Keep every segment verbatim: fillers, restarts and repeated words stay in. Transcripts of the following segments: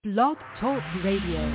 Blog Talk Radio.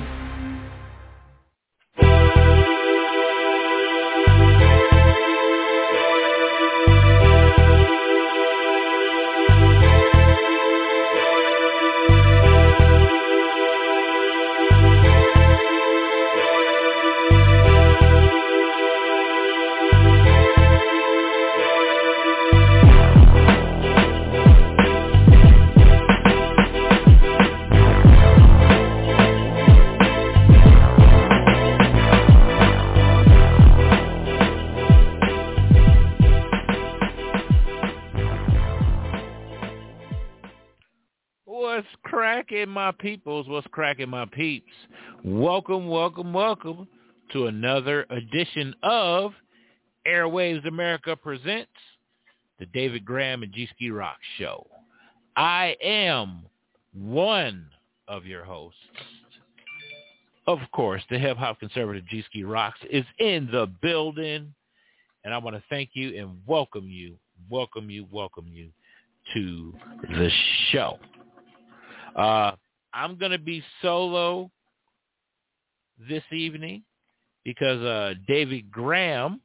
My peoples, what's cracking, my peeps? Welcome, welcome, welcome to another edition of Airwaves America Presents the David Graham and G-Ski Rock Show. I am one of your hosts. Of course, the hip-hop conservative G-Ski Rocks is in the building, and I want to thank you and welcome you, welcome you, welcome you to the show. Uh, I'm going to be solo this evening because uh, David Graham,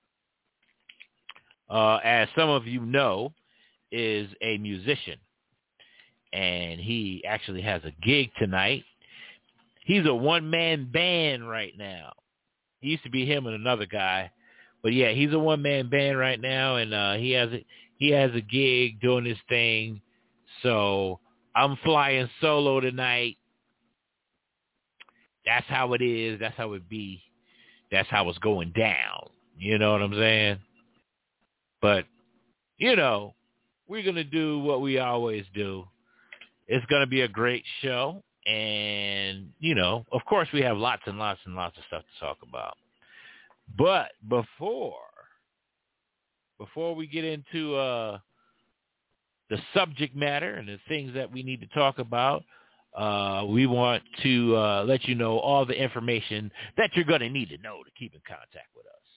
uh, as some of you know, is a musician. And he actually has a gig tonight. He's a one-man band right now. It used to be him and another guy. But, yeah, he's a one-man band right now, and uh, he has a, he has a gig doing his thing. So I'm flying solo tonight. That's how it is. That's how it be. That's how it's going down. You know what I'm saying? But, you know, we're going to do what we always do. It's going to be a great show. And, you know, of course we have lots and lots and lots of stuff to talk about. But before, before we get into uh, the subject matter and the things that we need to talk about, uh, we want to uh, let you know all the information that you're going to need to know to keep in contact with us.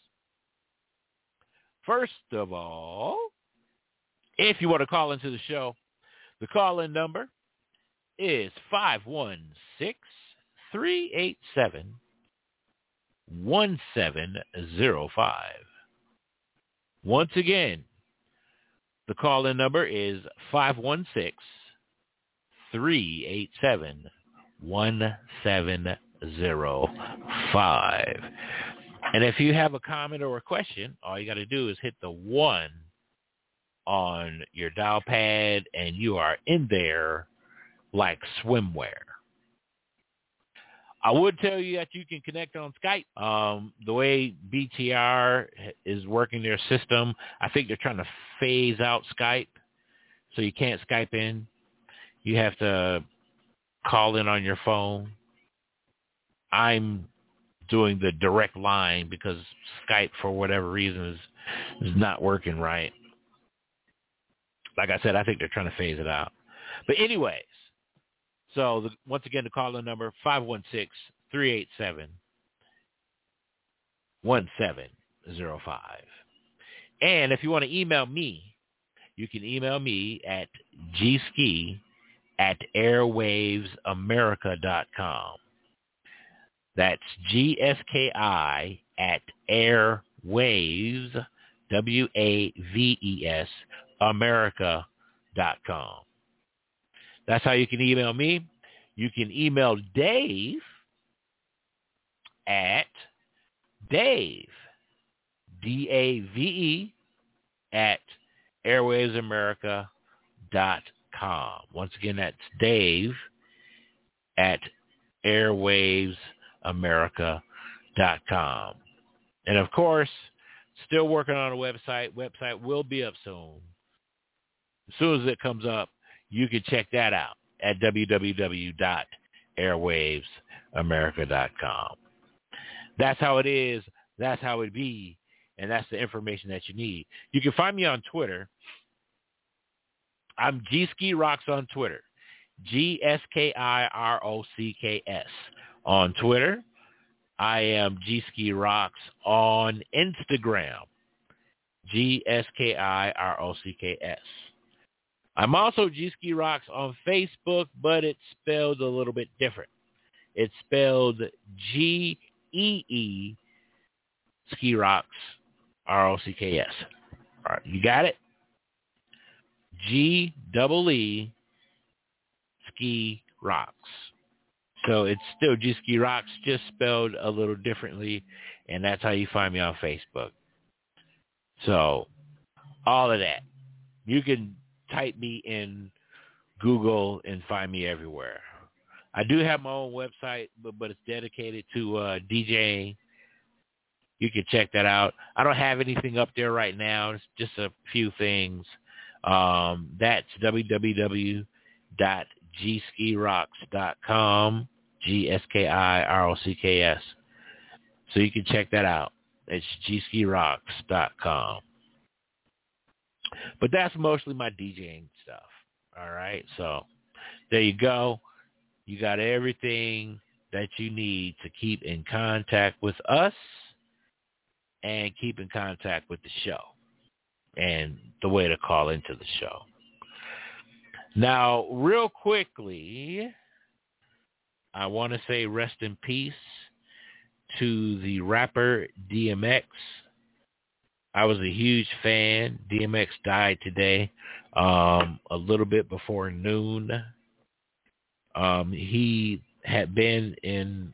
First of all, if you want to call into the show, the call-in number is five one six, three eight seven, one seven zero five. Once again, the call-in number is five one six, three eight seven, one seven zero five. And if you have a comment or a question, all you got to do is hit the one on your dial pad, and you are in there like swimwear. I would tell you that you can connect on Skype. Um, the way B T R is working their system, I think they're trying to phase out Skype, so you can't Skype in. You have to call in on your phone. I'm doing the direct line because Skype, for whatever reason, is, is not working right. Like I said, I think they're trying to phase it out. But anyways, so the, once again, the call-in number, five one six, three eight seven, one seven zero five. And if you want to email me, you can email me at gski at airwaves america dot com. That's G S K I at airwaves, W A V E S, america dot com. That's how you can email me. You can email Dave at Dave, D A V E, at airwaves america dot com. Once again, that's Dave at airwaves america dot com. And, of course, still working on a website. Website will be up soon. As soon as it comes up, you can check that out at w w w dot airwaves america dot com. That's how it is. That's how it be. And that's the information that you need. You can find me on Twitter. I'm G-Ski Rocks on Twitter. G S K I R O C K S on Twitter. I am G-Ski Rocks on Instagram. G S K I R O C K S. I'm also G Ski Rocks on Facebook, but it's spelled a little bit different. It's spelled G E E Ski Rocks, R O C K S. All right, you got it? G E E Ski Rocks. So it's still G Ski Rocks, just spelled a little differently, and that's how you find me on Facebook. So all of that. You can type me in Google and find me everywhere. I do have my own website, but, but it's dedicated to uh, DJing. You can check that out. I don't have anything up there right now. It's just a few things. Um, that's w w w dot g ski rocks dot com, G S K I R O C K S. So you can check that out. It's g ski rocks dot com. But that's mostly my DJing stuff. All right. So there you go. You got everything that you need to keep in contact with us and keep in contact with the show and the way to call into the show. Now, real quickly, I want to say rest in peace to the rapper D M X. I was a huge fan. D M X died today, um, a little bit before noon. Um, he had been in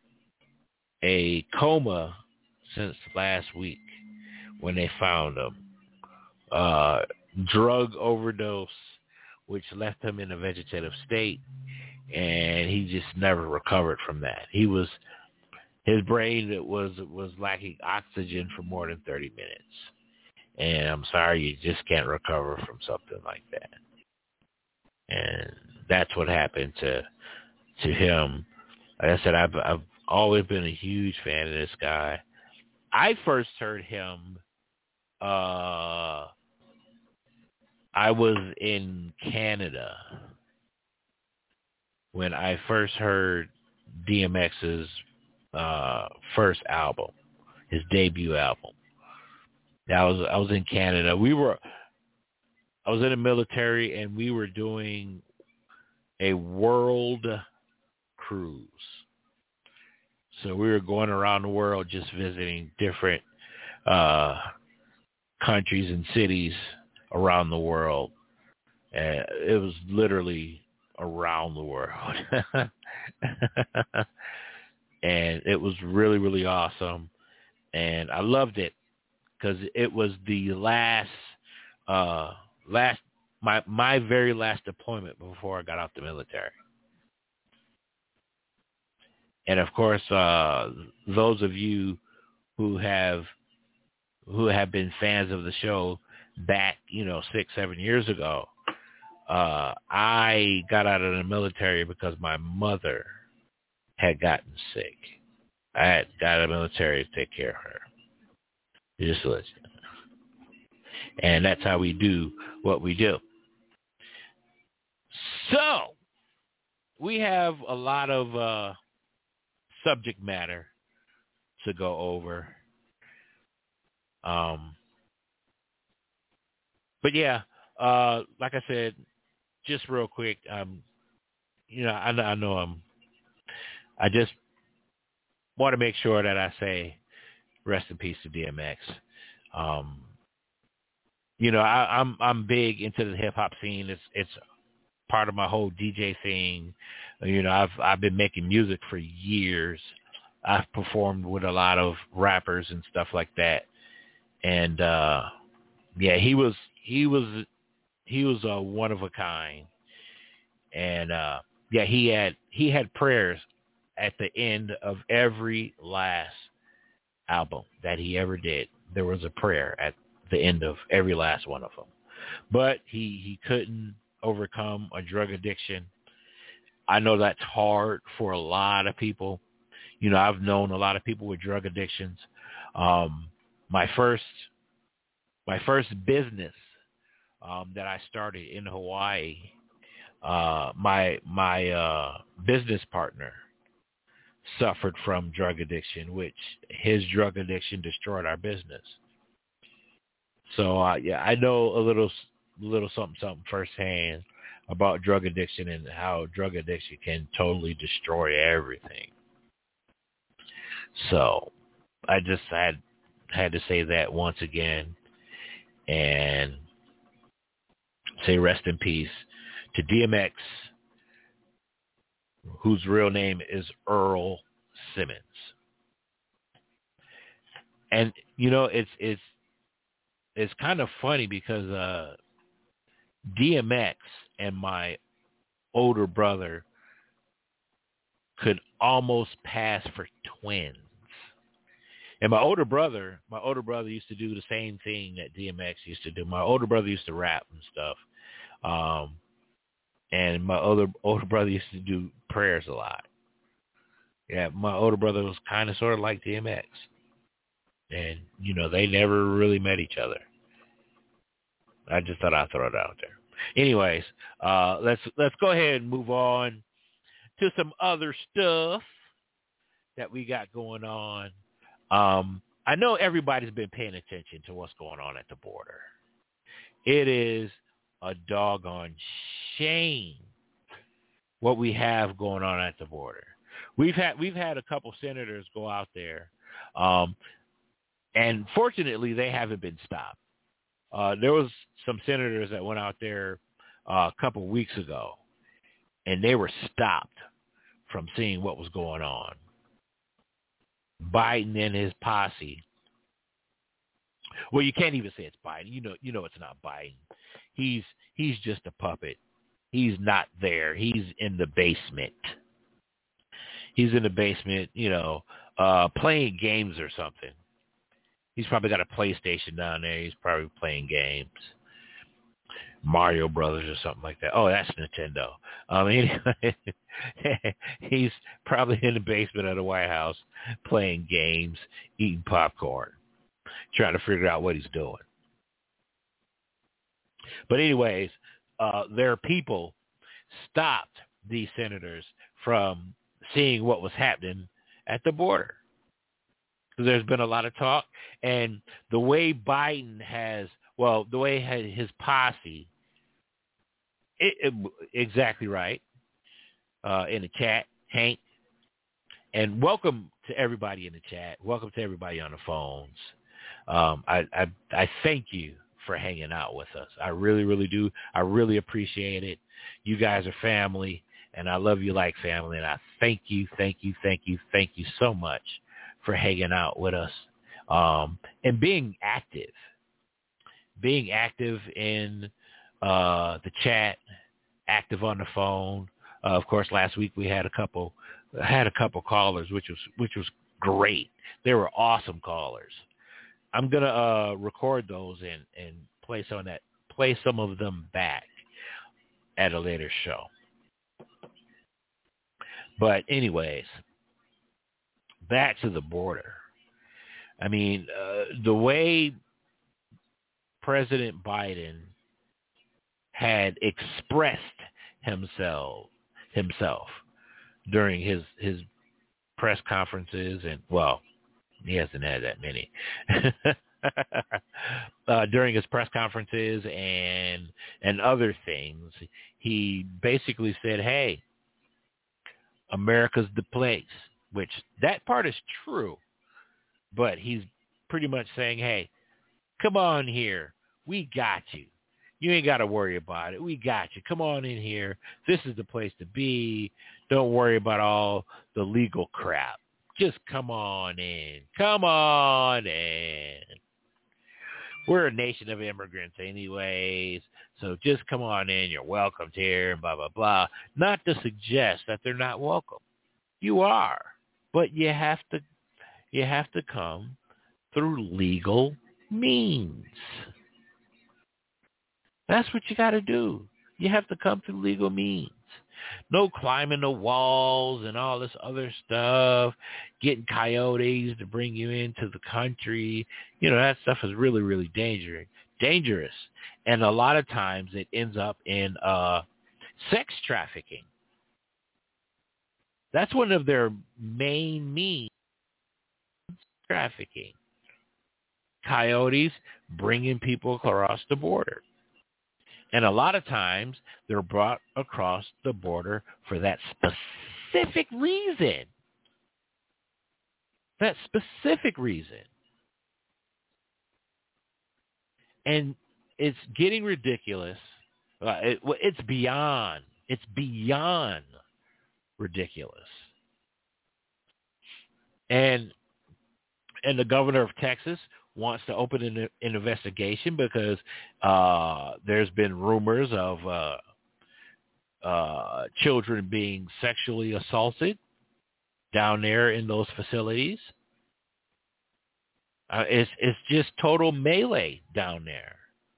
a coma since last week when they found him. Uh, drug overdose, which left him in a vegetative state, and he just never recovered from that. He was his brain was was lacking oxygen for more than thirty minutes, and I'm sorry, you just can't recover from something like that. And that's what happened to to him. Like I said, I've I've always been a huge fan of this guy. I first heard him. Uh, I was in Canada when I first heard D M X's uh, first album, his debut album. I was I was in Canada. We were I was in the military, and we were doing a world cruise. So we were going around the world just visiting different uh, countries and cities around the world. And it was literally around the world. And it was really, really awesome. And I loved it because it was the last, uh, last, my, my very last deployment before I got out the military. And of course, uh, those of you who have, who have been fans of the show back, you know, six, seven years ago, uh, I got out of the military because my mother had gotten sick. I had got out of the military to take care of her. Just listen. And that's how we do what we do. So, we have a lot of uh, subject matter to go over. Um, but yeah, uh, like I said, just real quick, um, you know, I, I know I'm, I just want to make sure that I say rest in peace to D M X. Um, you know, I, I'm I'm big into the hip hop scene. It's it's part of my whole D J thing. You know, I've I've been making music for years. I've performed with a lot of rappers and stuff like that. And uh, yeah, he was he was he was a one of a kind. And uh, yeah, he had he had prayers at the end of every last album that he ever did. There was a prayer at the end of every last one of them. But he, he couldn't overcome a drug addiction. I know that's hard for a lot of people. You know, I've known a lot of people with drug addictions. Um, my first my first business um, that I started in Hawaii, uh, my my uh, business partner suffered from drug addiction, which his drug addiction destroyed our business. So uh, yeah, I know a little little something, something firsthand about drug addiction and how drug addiction can totally destroy everything. So I just had had to say that once again and say rest in peace to D M X, whose real name is Earl Simmons. And you know, it's it's it's kind of funny because uh, D M X and my older brother could almost pass for twins. And my older brother, my older brother used to do the same thing that D M X used to do. My older brother used to rap and stuff. Um, and my older older brother used to do prayers a lot. Yeah, my older brother was kind of sort of like D M X. And, you know, they never really met each other. I just thought I'd throw it out there. Anyways, uh, let's let's go ahead and move on to some other stuff that we got going on. Um, I know everybody's been paying attention to what's going on at the border. It is a doggone shame what we have going on at the border. We've had we've had a couple senators go out there, um, and fortunately they haven't been stopped. Uh, there was some senators that went out there uh, a couple weeks ago, and they were stopped from seeing what was going on. Biden and his posse. Well, you can't even say it's Biden. You know, you know it's not Biden. He's he's just a puppet. He's not there. He's in the basement. He's in the basement, you know, uh, playing games or something. He's probably got a PlayStation down there. He's probably playing games. Mario Brothers or something like that. Oh, that's Nintendo. Um, anyway, he's probably in the basement of the White House playing games, eating popcorn, trying to figure out what he's doing. But anyways, uh, their people stopped these senators from seeing what was happening at the border. There's been a lot of talk, and the way Biden has, well, the way his posse, it, it, exactly right, uh, in the chat, Hank, and welcome to everybody in the chat. Welcome to everybody on the phones. Um, I, I, I thank you for hanging out with us. I really, really do. I really appreciate it. You guys are family, and I love you like family, and I thank you, thank you, thank you, thank you so much for hanging out with us, um, and being active, being active in uh, the chat, active on the phone. Uh, of course, last week we had a couple, had a couple callers, which was which was great. They were awesome callers. I'm gonna uh, record those and, and play some of that, play some of them back at a later show. But anyways, back to the border. I mean, uh, the way President Biden had expressed himself himself during his his press conferences, and well, he hasn't had that many uh, during his press conferences and and other things. He basically said, "Hey, America's the place." Which that part is true, but he's pretty much saying, hey, come on here. We got you. You ain't got to worry about it. We got you. Come on in here. This is the place to be. Don't worry about all the legal crap. Just come on in. Come on in. We're a nation of immigrants anyways, so just come on in. You're welcome here, blah, blah, blah. Not to suggest that they're not welcome. You are. But you have to you have to come through legal means. That's what you got to do. You have to come through legal means. No climbing the walls and all this other stuff, getting coyotes to bring you into the country. You know, that stuff is really, really dangerous. Dangerous. And a lot of times it ends up in uh, sex trafficking. That's one of their main means, trafficking. Coyotes bringing people across the border. And a lot of times they're brought across the border for that specific reason. That specific reason. And it's getting ridiculous. Uh, it, it's beyond. It's beyond ridiculous. And and the governor of Texas wants to open an, an investigation because uh, there's been rumors of uh, uh, children being sexually assaulted down there in those facilities. Uh, it's it's just total melee down there.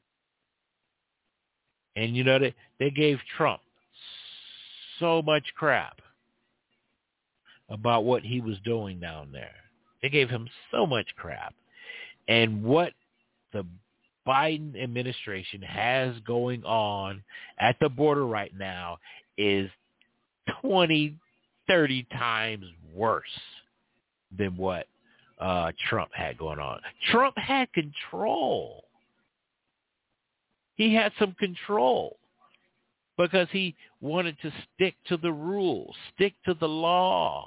And, you know, they, they gave Trump so much crap about what he was doing down there. They gave him so much crap. And what the Biden administration has going on at the border right now is twenty, thirty times worse than what uh, Trump had going on. Trump had control. He had some control because he wanted to stick to the rules, stick to the law.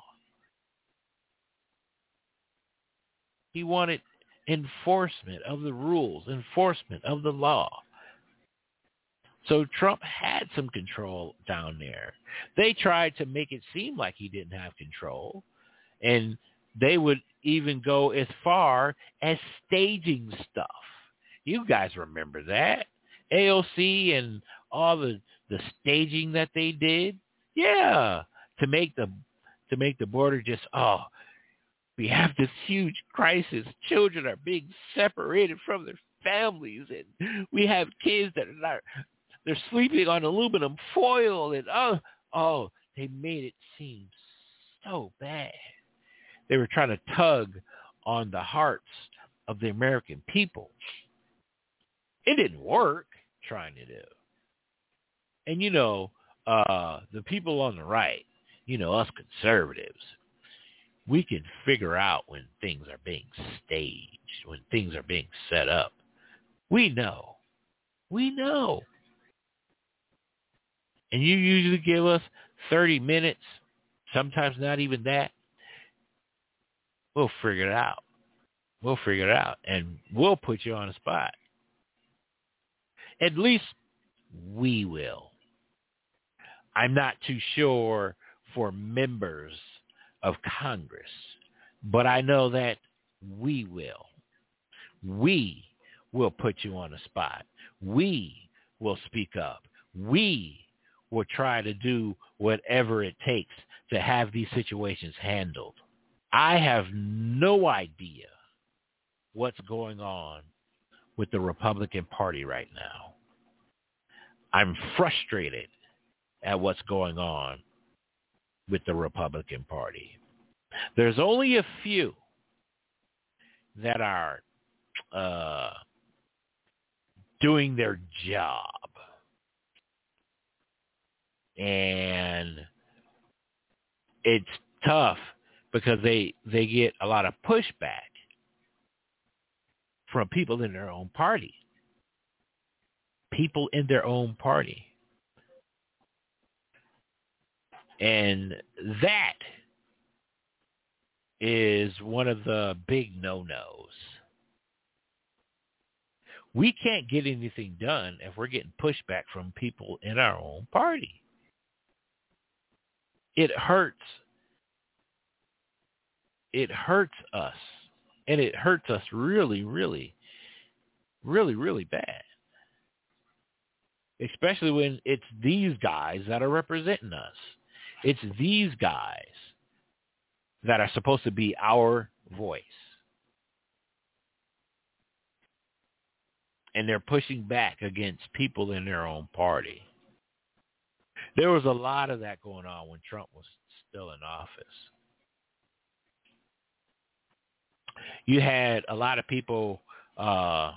He wanted enforcement of the rules, enforcement of the law. So Trump had some control down there. They tried to make it seem like he didn't have control, and they would even go as far as staging stuff. You guys remember that? A O C and all the, the staging that they did? Yeah, to make the to make the border just, oh, we have this huge crisis. Children are being separated from their families, and we have kids that are not, they're sleeping on aluminum foil, and oh, oh, they made it seem so bad. They were trying to tug on the hearts of the American people. It didn't work trying to do. And, you know, uh, the people on the right, you know, us conservatives, we can figure out when things are being staged, when things are being set up. We know. We know. And you usually give us thirty minutes, sometimes not even that. We'll figure it out. We'll figure it out. And we'll put you on the spot. At least we will. I'm not too sure for members of Congress, but I know that we will. We will put you on the spot. We will speak up. We will try to do whatever it takes to have these situations handled. I have no idea what's going on with the Republican Party right now. I'm frustrated at what's going on with the Republican Party. There's only a few that are uh, doing their job. And it's tough because they, they get a lot of pushback from people in their own party. People in their own party. And that is one of the big no-nos. We can't get anything done if we're getting pushback from people in our own party. It hurts. It hurts us. And it hurts us really, really, really, really bad. Especially when it's these guys that are representing us. It's these guys that are supposed to be our voice. And they're pushing back against people in their own party. There was a lot of that going on when Trump was still in office. You had a lot of people uh,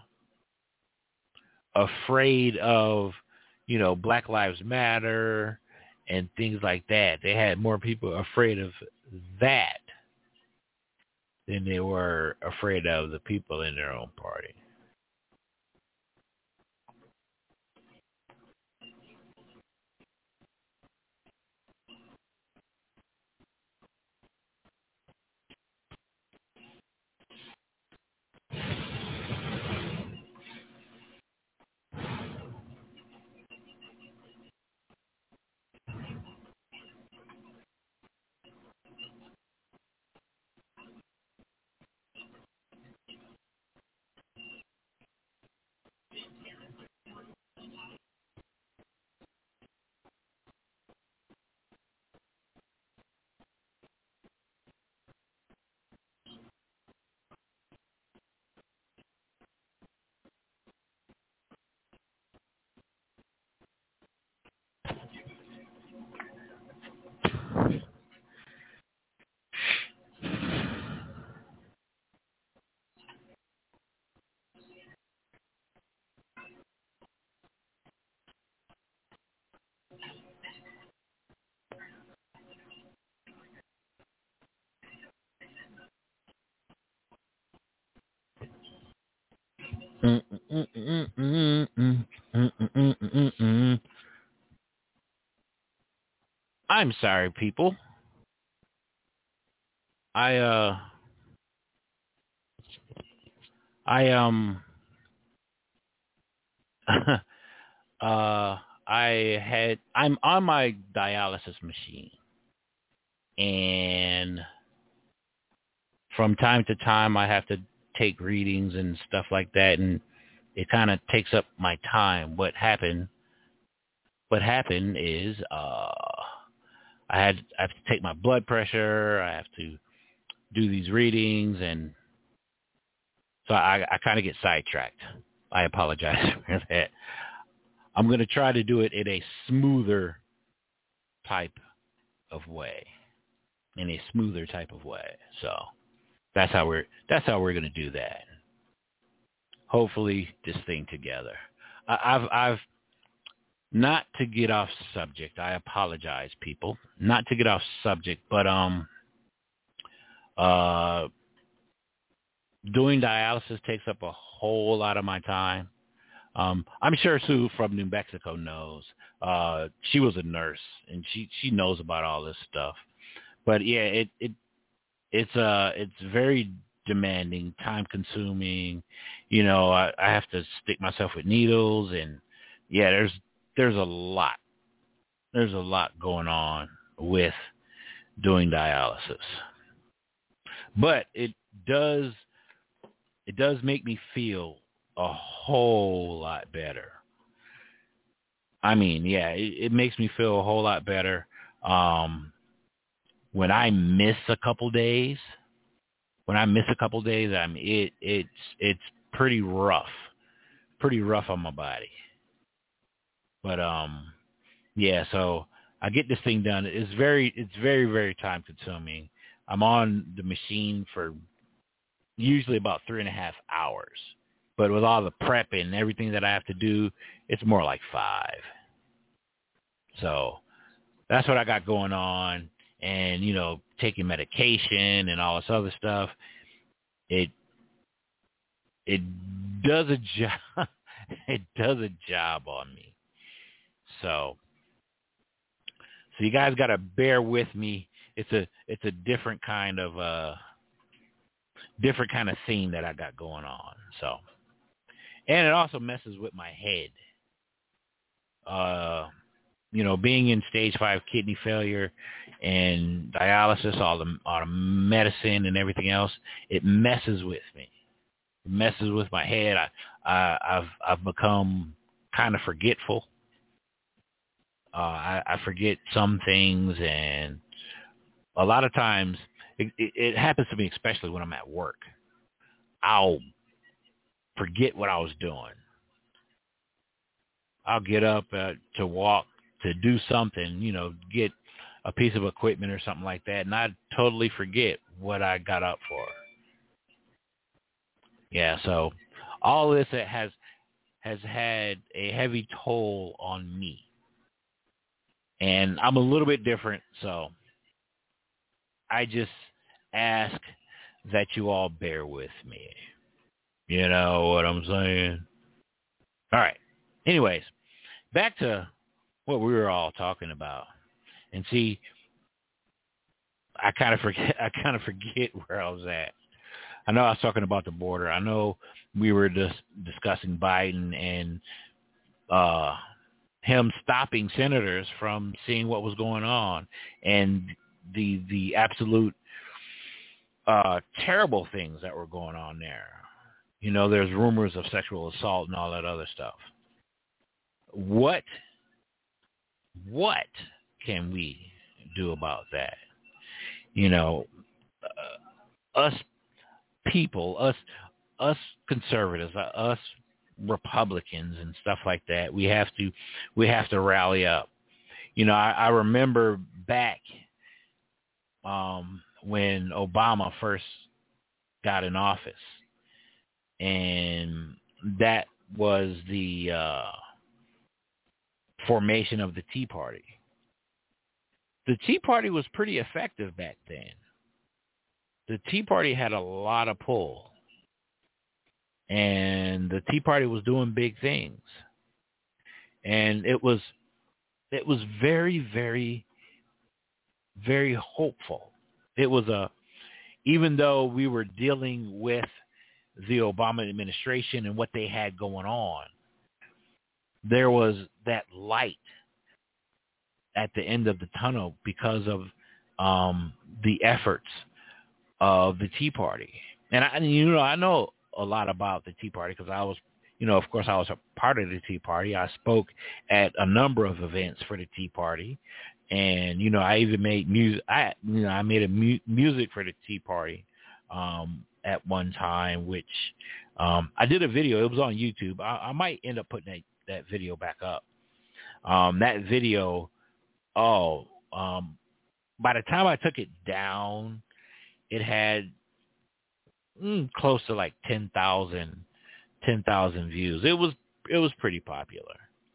afraid of, you know, Black Lives Matter and things like that. They had more people afraid of that than they were afraid of the people in their own party. I'm sorry, people. I uh I um uh I had I'm on my dialysis machine, and from time to time I have to take readings and stuff like that, and it kind of takes up my time. What happened what happened is uh I had I have to take my blood pressure, I have to do these readings, and so I, I kind of get sidetracked. I apologize for that. I'm going to try to do it in a smoother type of way, in a smoother type of way. So that's how we're that's how we're going to do that. Hopefully, this thing together. I, I've I've not to get off subject. I apologize, people. Not to get off subject, but um, uh, doing dialysis takes up a whole lot of my time. Um, I'm sure Sue from New Mexico knows. Uh, she was a nurse, and she, she knows about all this stuff. But yeah, it it it's uh it's very demanding, time consuming. You know, I, I have to stick myself with needles, and yeah, there's there's a lot. There's a lot going on with doing dialysis. But it does it does make me feel a whole lot better. I mean, yeah, it, it makes me feel a whole lot better. Um, when I miss a couple days, when I miss a couple days, I mean, it it's it's pretty rough, pretty rough on my body. But um, yeah, so I get this thing done. It's very it's very very time consuming. I'm on the machine for usually about three and a half hours. But with all the prep and everything that I have to do, it's more like five. So that's what I got going on. And, you know, taking medication and all this other stuff. It it does a job. It does a job on me. So so you guys got to bear with me. It's a it's a different kind of uh different kind of scene that I got going on. So. And it also messes with my head. Uh, you know, being in stage five kidney failure and dialysis, all the, all the medicine and everything else, it messes with me. It messes with my head. I, I, I've I've become kind of forgetful. Uh, I, I forget some things, and a lot of times it, it, it happens to me, especially when I'm at work. I'll forget what I was doing. I'll get up uh, to walk, to do something, you know, get a piece of equipment or something like that, and I totally forget what I got up for. Yeah, so all this has has had a heavy toll on me. And I'm a little bit different, so I just ask that you all bear with me. You know what I'm saying? All right. Anyways, back to what we were all talking about. And see, I kind of forget. I kind of forget where I was at. I know I was talking about the border. I know we were just discussing Biden and uh, him stopping senators from seeing what was going on, and the the absolute uh, terrible things that were going on there. You know, there's rumors of sexual assault and all that other stuff. What what can we do about that? You know, uh, us people, us us conservatives, uh, us Republicans and stuff like that, we have to we have to rally up. You know, I, I remember back um, when Obama first got in office, and that was the uh, formation of the Tea Party. The Tea Party was pretty effective back then. The Tea Party had a lot of pull. and the Tea Party was doing big things. And it was it was very, very, very hopeful. It was a, even though we were dealing with the Obama administration and what they had going on, there was that light at the end of the tunnel because of um, the efforts of the Tea Party. And I, you know, I know a lot about the Tea Party because I was, you know, of course, I was a part of the Tea Party. I spoke at a number of events for the Tea Party, and you know, I even made music. I, you know, I made a mu- music for the Tea Party um, at one time, which um, I did a video. It was on YouTube. I, I might end up putting that, that video back up. Um, that video, oh, um, by the time I took it down, it had mm, close to like ten thousand views. It was it was pretty popular.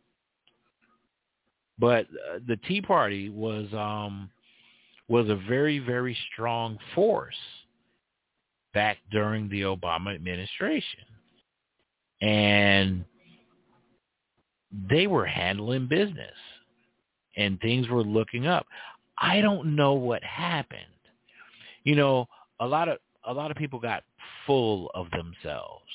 But uh, the Tea Party was um, was a very, very strong force back during the Obama administration. And they were handling business and things were looking up. I don't know what happened. You know, a lot of a lot of people got full of themselves.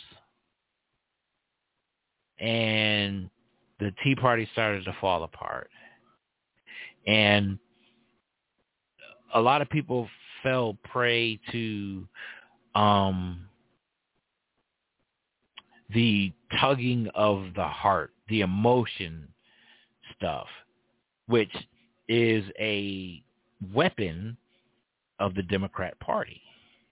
And the Tea Party started to fall apart. And a lot of people fell prey to um, the tugging of the heart, the emotion stuff, which is a weapon of the Democrat Party.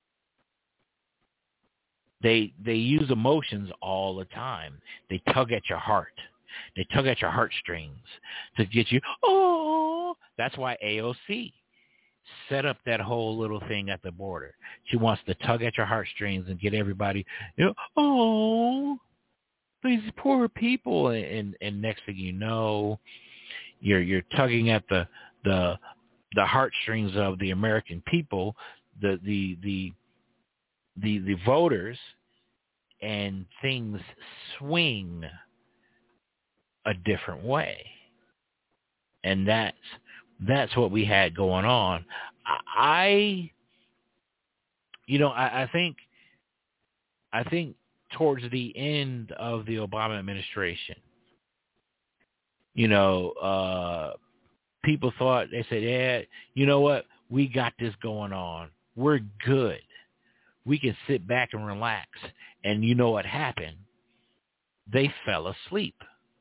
They they use emotions all the time. They tug at your heart. They tug at your heartstrings to get you, oh, that's why A O C set up that whole little thing at the border. She wants to tug at your heartstrings and get everybody, you know, oh, these poor people. And, and next thing you know, you're you're tugging at the the the heartstrings of the American people, the the the the, the voters, and things swing a different way. And that's that's what we had going on. I, you know, I, I think, I think towards the end of the Obama administration, you know, uh, people thought, they said, yeah, you know what? We got this going on. We're good. We can sit back and relax. And you know what happened? They fell asleep.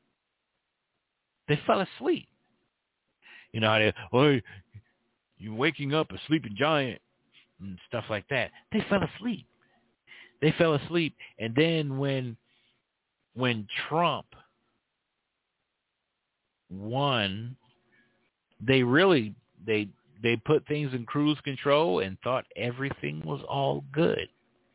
They fell asleep. You know, they, oh, you're waking up a sleeping giant and stuff like that. They fell asleep. They fell asleep. And then when when Trump won, they really, they they put things in cruise control and thought everything was all good.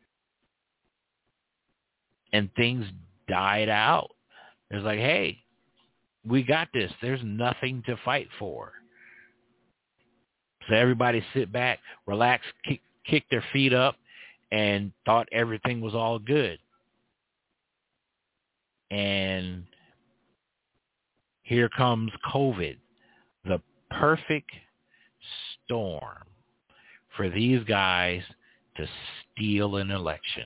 And things died out. It's like, hey, we got this. There's nothing to fight for. So everybody sit back, relax, kick, kick their feet up, and thought everything was all good. And here comes COVID, the perfect storm for these guys to steal an election.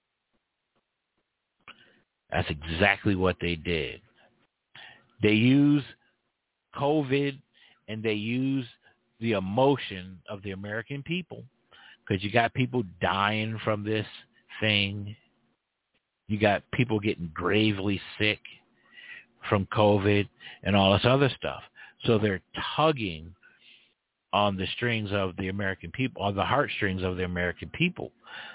That's exactly what they did. They use COVID and they use the emotion of the American people, because you got people dying from this thing. You got people getting gravely sick from COVID and all this other stuff. So they're tugging on the strings of the American people, on the heartstrings of the American people.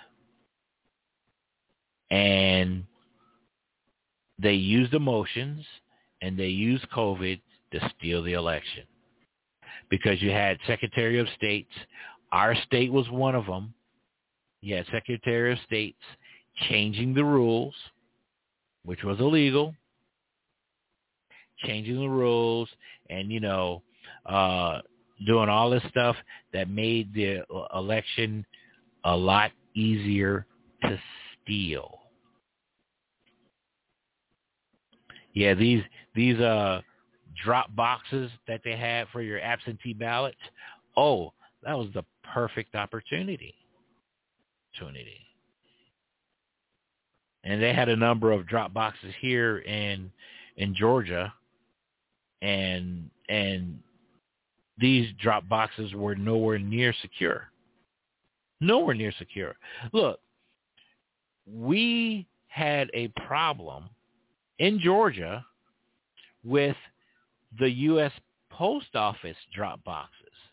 And they used emotions and they used COVID to steal the election. Because you had Secretary of States, our state was one of them. You had Secretary of States changing the rules, which was illegal, changing the rules and, you know, uh, doing all this stuff that made the election a lot easier to steal. Yeah, these these uh drop boxes that they had for your absentee ballots. Oh, that was the perfect opportunity. Opportunity. And they had a number of drop boxes here in in Georgia, and and these drop boxes were nowhere near secure. Nowhere near secure. Look, we had a problem in Georgia with the U S Post Office drop boxes.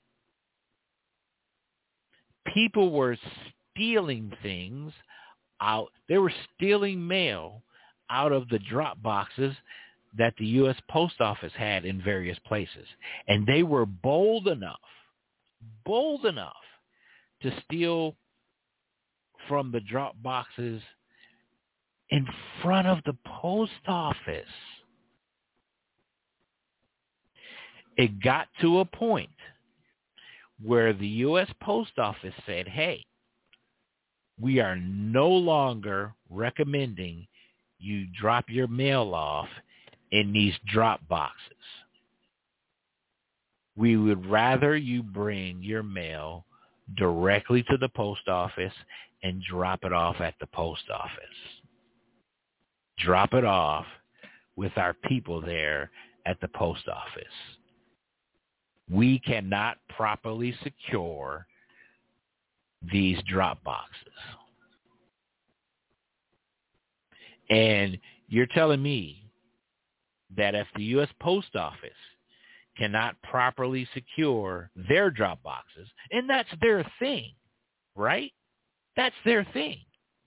People were stealing things out. They were stealing mail out of the drop boxes that the U S Post Office had in various places. And they were bold enough, bold enough to steal from the drop boxes in front of the post office. It got to a point where the U S Post Office said, hey, we are no longer recommending you drop your mail off in these drop boxes. We would rather you bring your mail directly to the post office and drop it off at the post office. Drop it off with our people there at the post office. We cannot properly secure these drop boxes. And you're telling me that if the U S Post Office cannot properly secure their drop boxes, and that's their thing, right? That's their thing.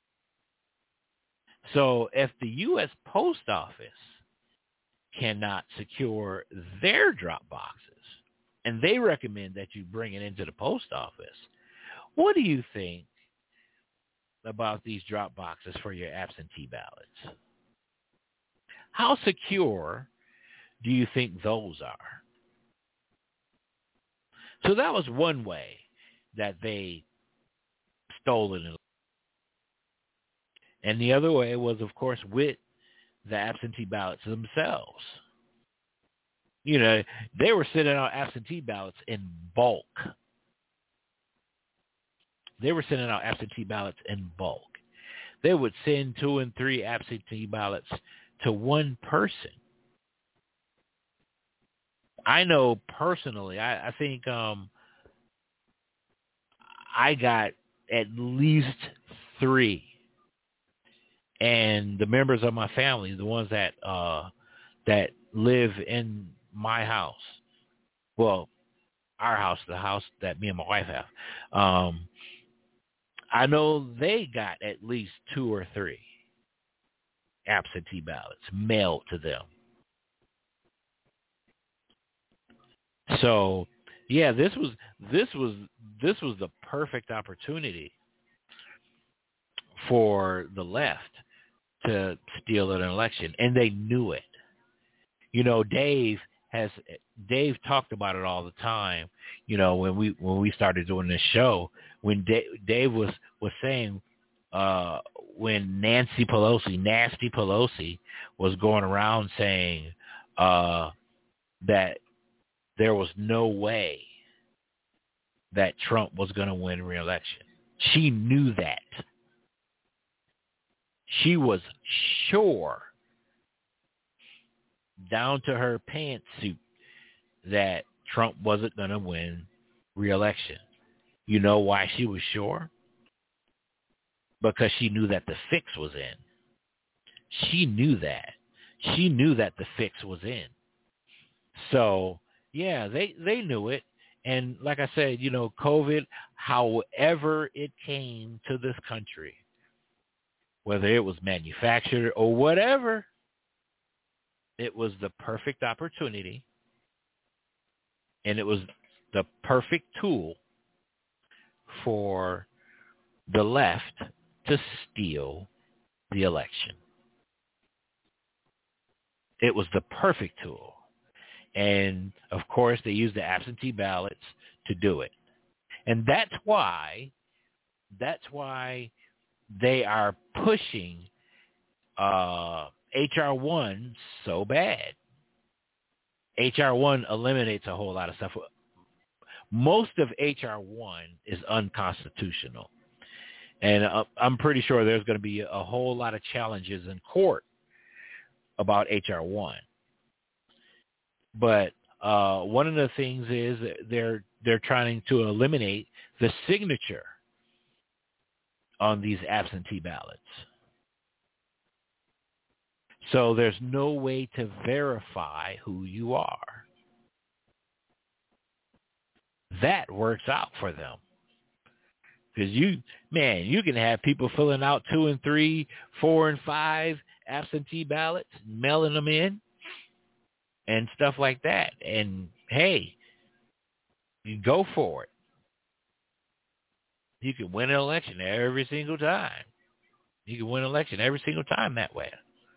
So if the U S Post Office cannot secure their drop boxes, and they recommend that you bring it into the post office, what do you think about these drop boxes for your absentee ballots? How secure do you think those are? So that was one way that they stole it. And the other way was, of course, with the absentee ballots themselves. You know, they were sending out absentee ballots in bulk. They were sending out absentee ballots in bulk. They would send two and three absentee ballots to one person. I know personally, I, I think um, I got at least three. And the members of my family, the ones that uh, that live in my house, well, our house, the house that me and my wife have, um, I know they got at least two or three absentee ballots mailed to them. So, yeah, this was this was this was the perfect opportunity for the left to steal an election, and they knew it. You know, Dave has Dave talked about it all the time. You know, when we when we started doing this show, when Dave, Dave was was saying uh, when Nancy Pelosi, Nasty Pelosi, was going around saying uh, that there was no way that Trump was going to win re-election. She knew that. She was sure, down to her pantsuit, that Trump wasn't going to win re-election. You know why she was sure? Because she knew that the fix was in. She knew that. She knew that the fix was in. So, yeah, they, they knew it. And like I said, you know, COVID, however it came to this country, whether it was manufactured or whatever, it was the perfect opportunity, and it was the perfect tool for the left to steal the election. It was the perfect tool. And, of course, they used the absentee ballots to do it. And that's why, that's why they are pushing uh, H R one so bad? H R one eliminates a whole lot of stuff. Most of H R one is unconstitutional. And uh, I'm pretty sure there's going to be a whole lot of challenges in court about H R one. But uh, one of the things is they're they're trying to eliminate the signature on these absentee ballots. So there's no way to verify who you are. That works out for them. Because you, man, you can have people filling out two and three, four and five absentee ballots, mailing them in and stuff like that. And, hey, you go for it. You can win an election every single time. You can win an election every single time that way.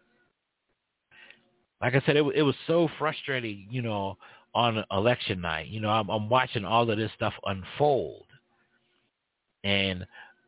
Like I said, it, it was so frustrating, you know, on election night. You know, I'm, I'm watching all of this stuff unfold. And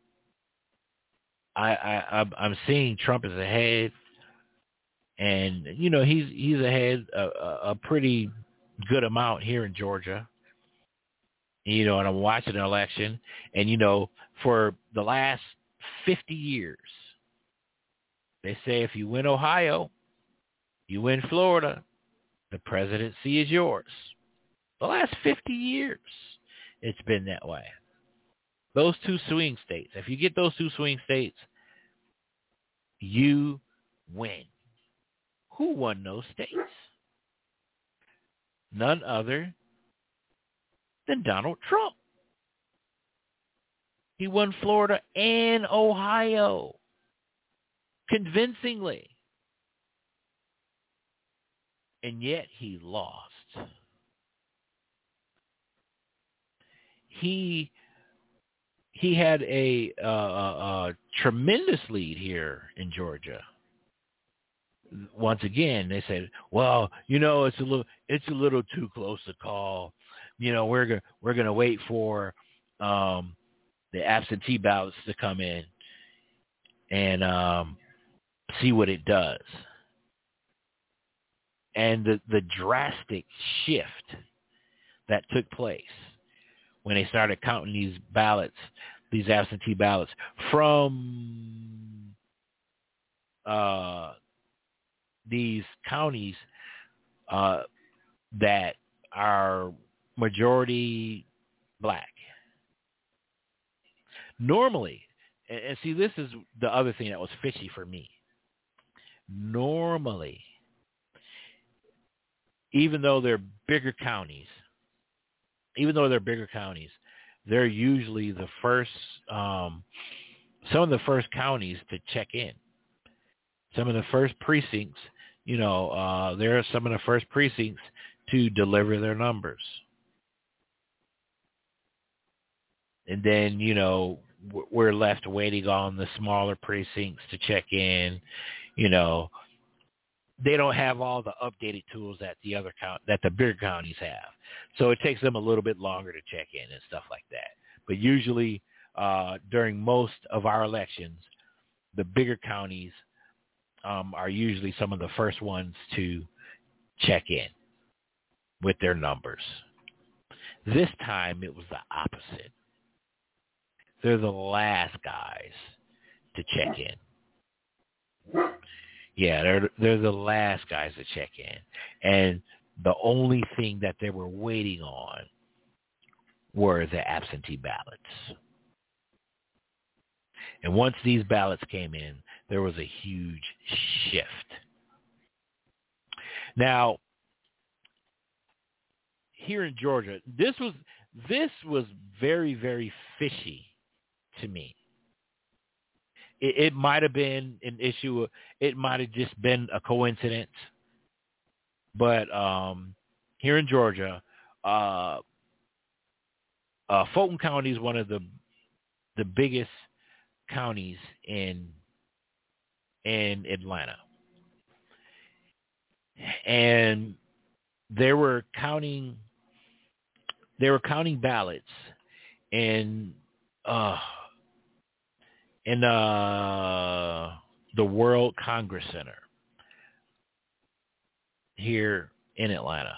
I, I, I'm seeing Trump is ahead. And, you know, he's he's ahead a, a pretty good amount here in Georgia. You know, and I'm watching the election. And, you know, for the last fifty years, they say if you win Ohio, you win Florida, the presidency is yours. The last fifty years, it's been that way. Those two swing states, if you get those two swing states, you win. Who won those states? None other than Donald Trump. He won Florida and Ohio convincingly. And yet he lost. He he had a, uh, a, a tremendous lead here in Georgia. Once again, they said, "Well, you know, it's a little it's a little too close to call. You know, we're gonna we're gonna wait for um, the absentee ballots to come in and um, see what it does." And the, the drastic shift that took place when they started counting these ballots, these absentee ballots, from uh, these counties uh, that are majority black. Normally, and, and see, this is the other thing that was fishy for me. Normally, even though they're bigger counties, even though they're bigger counties, they're usually the first, um, some of the first counties to check in. Some of the first precincts, you know, uh, they're some of the first precincts to deliver their numbers. And then, you know, we're left waiting on the smaller precincts to check in, you know. They don't have all the updated tools that the other count that the bigger counties have, so it takes them a little bit longer to check in and stuff like that. But usually, uh, during most of our elections, the bigger counties um, are usually some of the first ones to check in with their numbers. This time, it was the opposite. They're the last guys to check in. Yeah, they're they're the last guys to check in. And the only thing that they were waiting on were the absentee ballots. And once these ballots came in, there was a huge shift. Now, here in Georgia, this was this was very, very fishy to me. It, it might have been an issue. It might have just been a coincidence. But um, here in Georgia, uh, uh, Fulton County is one of the the biggest counties in in Atlanta, and they were counting they were counting ballots in uh, in uh, the World Congress Center. here in Atlanta.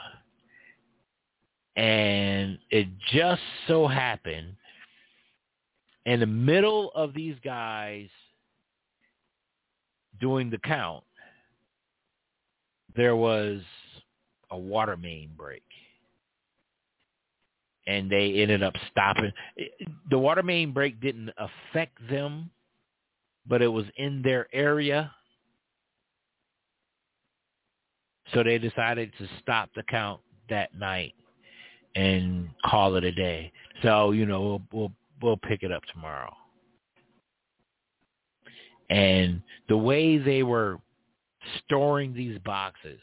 And it just so happened in the middle of these guys doing the count, there was a water main break. And they ended up stopping. The water main break didn't affect them, but it was in their area. So they decided to stop the count that night and call it a day. So, you know, we'll we'll, we'll pick it up tomorrow. And the way they were storing these boxes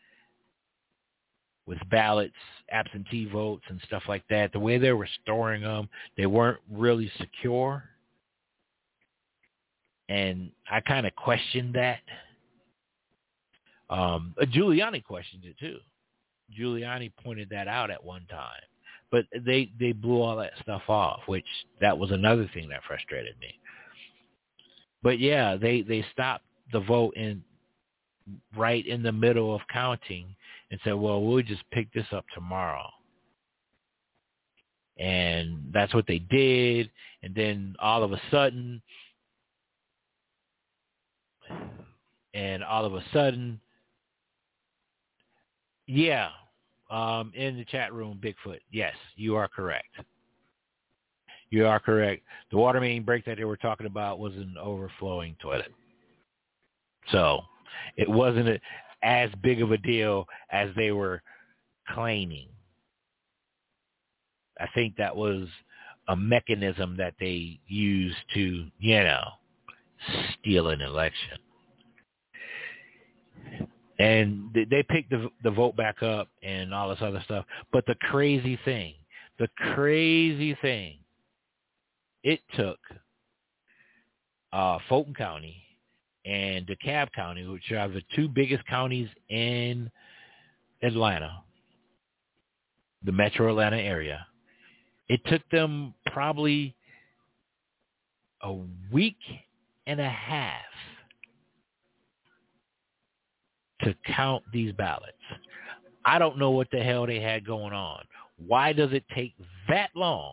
with ballots, absentee votes, and stuff like that, the way they were storing them, they weren't really secure. And I kind of questioned that. Um, Giuliani questioned it too. Giuliani pointed that out at one time. But they, they blew all that stuff off, which that was another thing that frustrated me. But yeah, they, they stopped the vote in right in the middle of counting and said, well, we'll just pick this up tomorrow. And that's what they did. And then all of a sudden, and all of a sudden, yeah, um, in the chat room, Bigfoot, yes, you are correct. You are correct. The water main break that they were talking about was an overflowing toilet. So it wasn't as big of a deal as they were claiming. I think that was a mechanism that they used to, you know, steal an election. And they picked the, the vote back up and all this other stuff. But the crazy thing, the crazy thing, it took uh, Fulton County and DeKalb County, which are the two biggest counties in Atlanta, the metro Atlanta area. It took them probably a week and a half to count these ballots. I don't know what the hell they had going on. Why does it take that long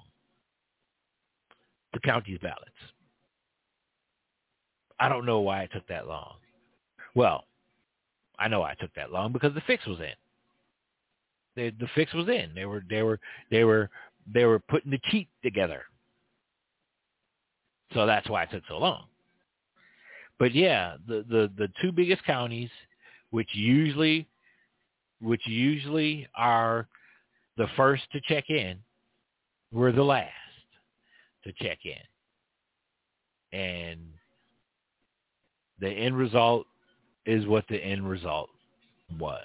to count these ballots? I don't know why it took that long. Well, I know why it took that long because the fix was in. The, the fix was in. They were they were they were they were putting the cheat together. So that's why it took so long. But yeah, the, the, the two biggest counties, which usually which usually are the first to check in, were the last to check in. And the end result is what the end result was.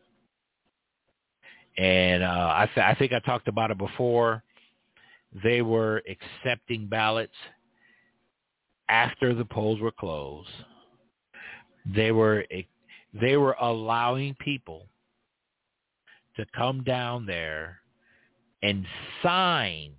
And uh, I, th- I think I talked about it before. They were accepting ballots after the polls were closed. They were they were allowing people to come down there and sign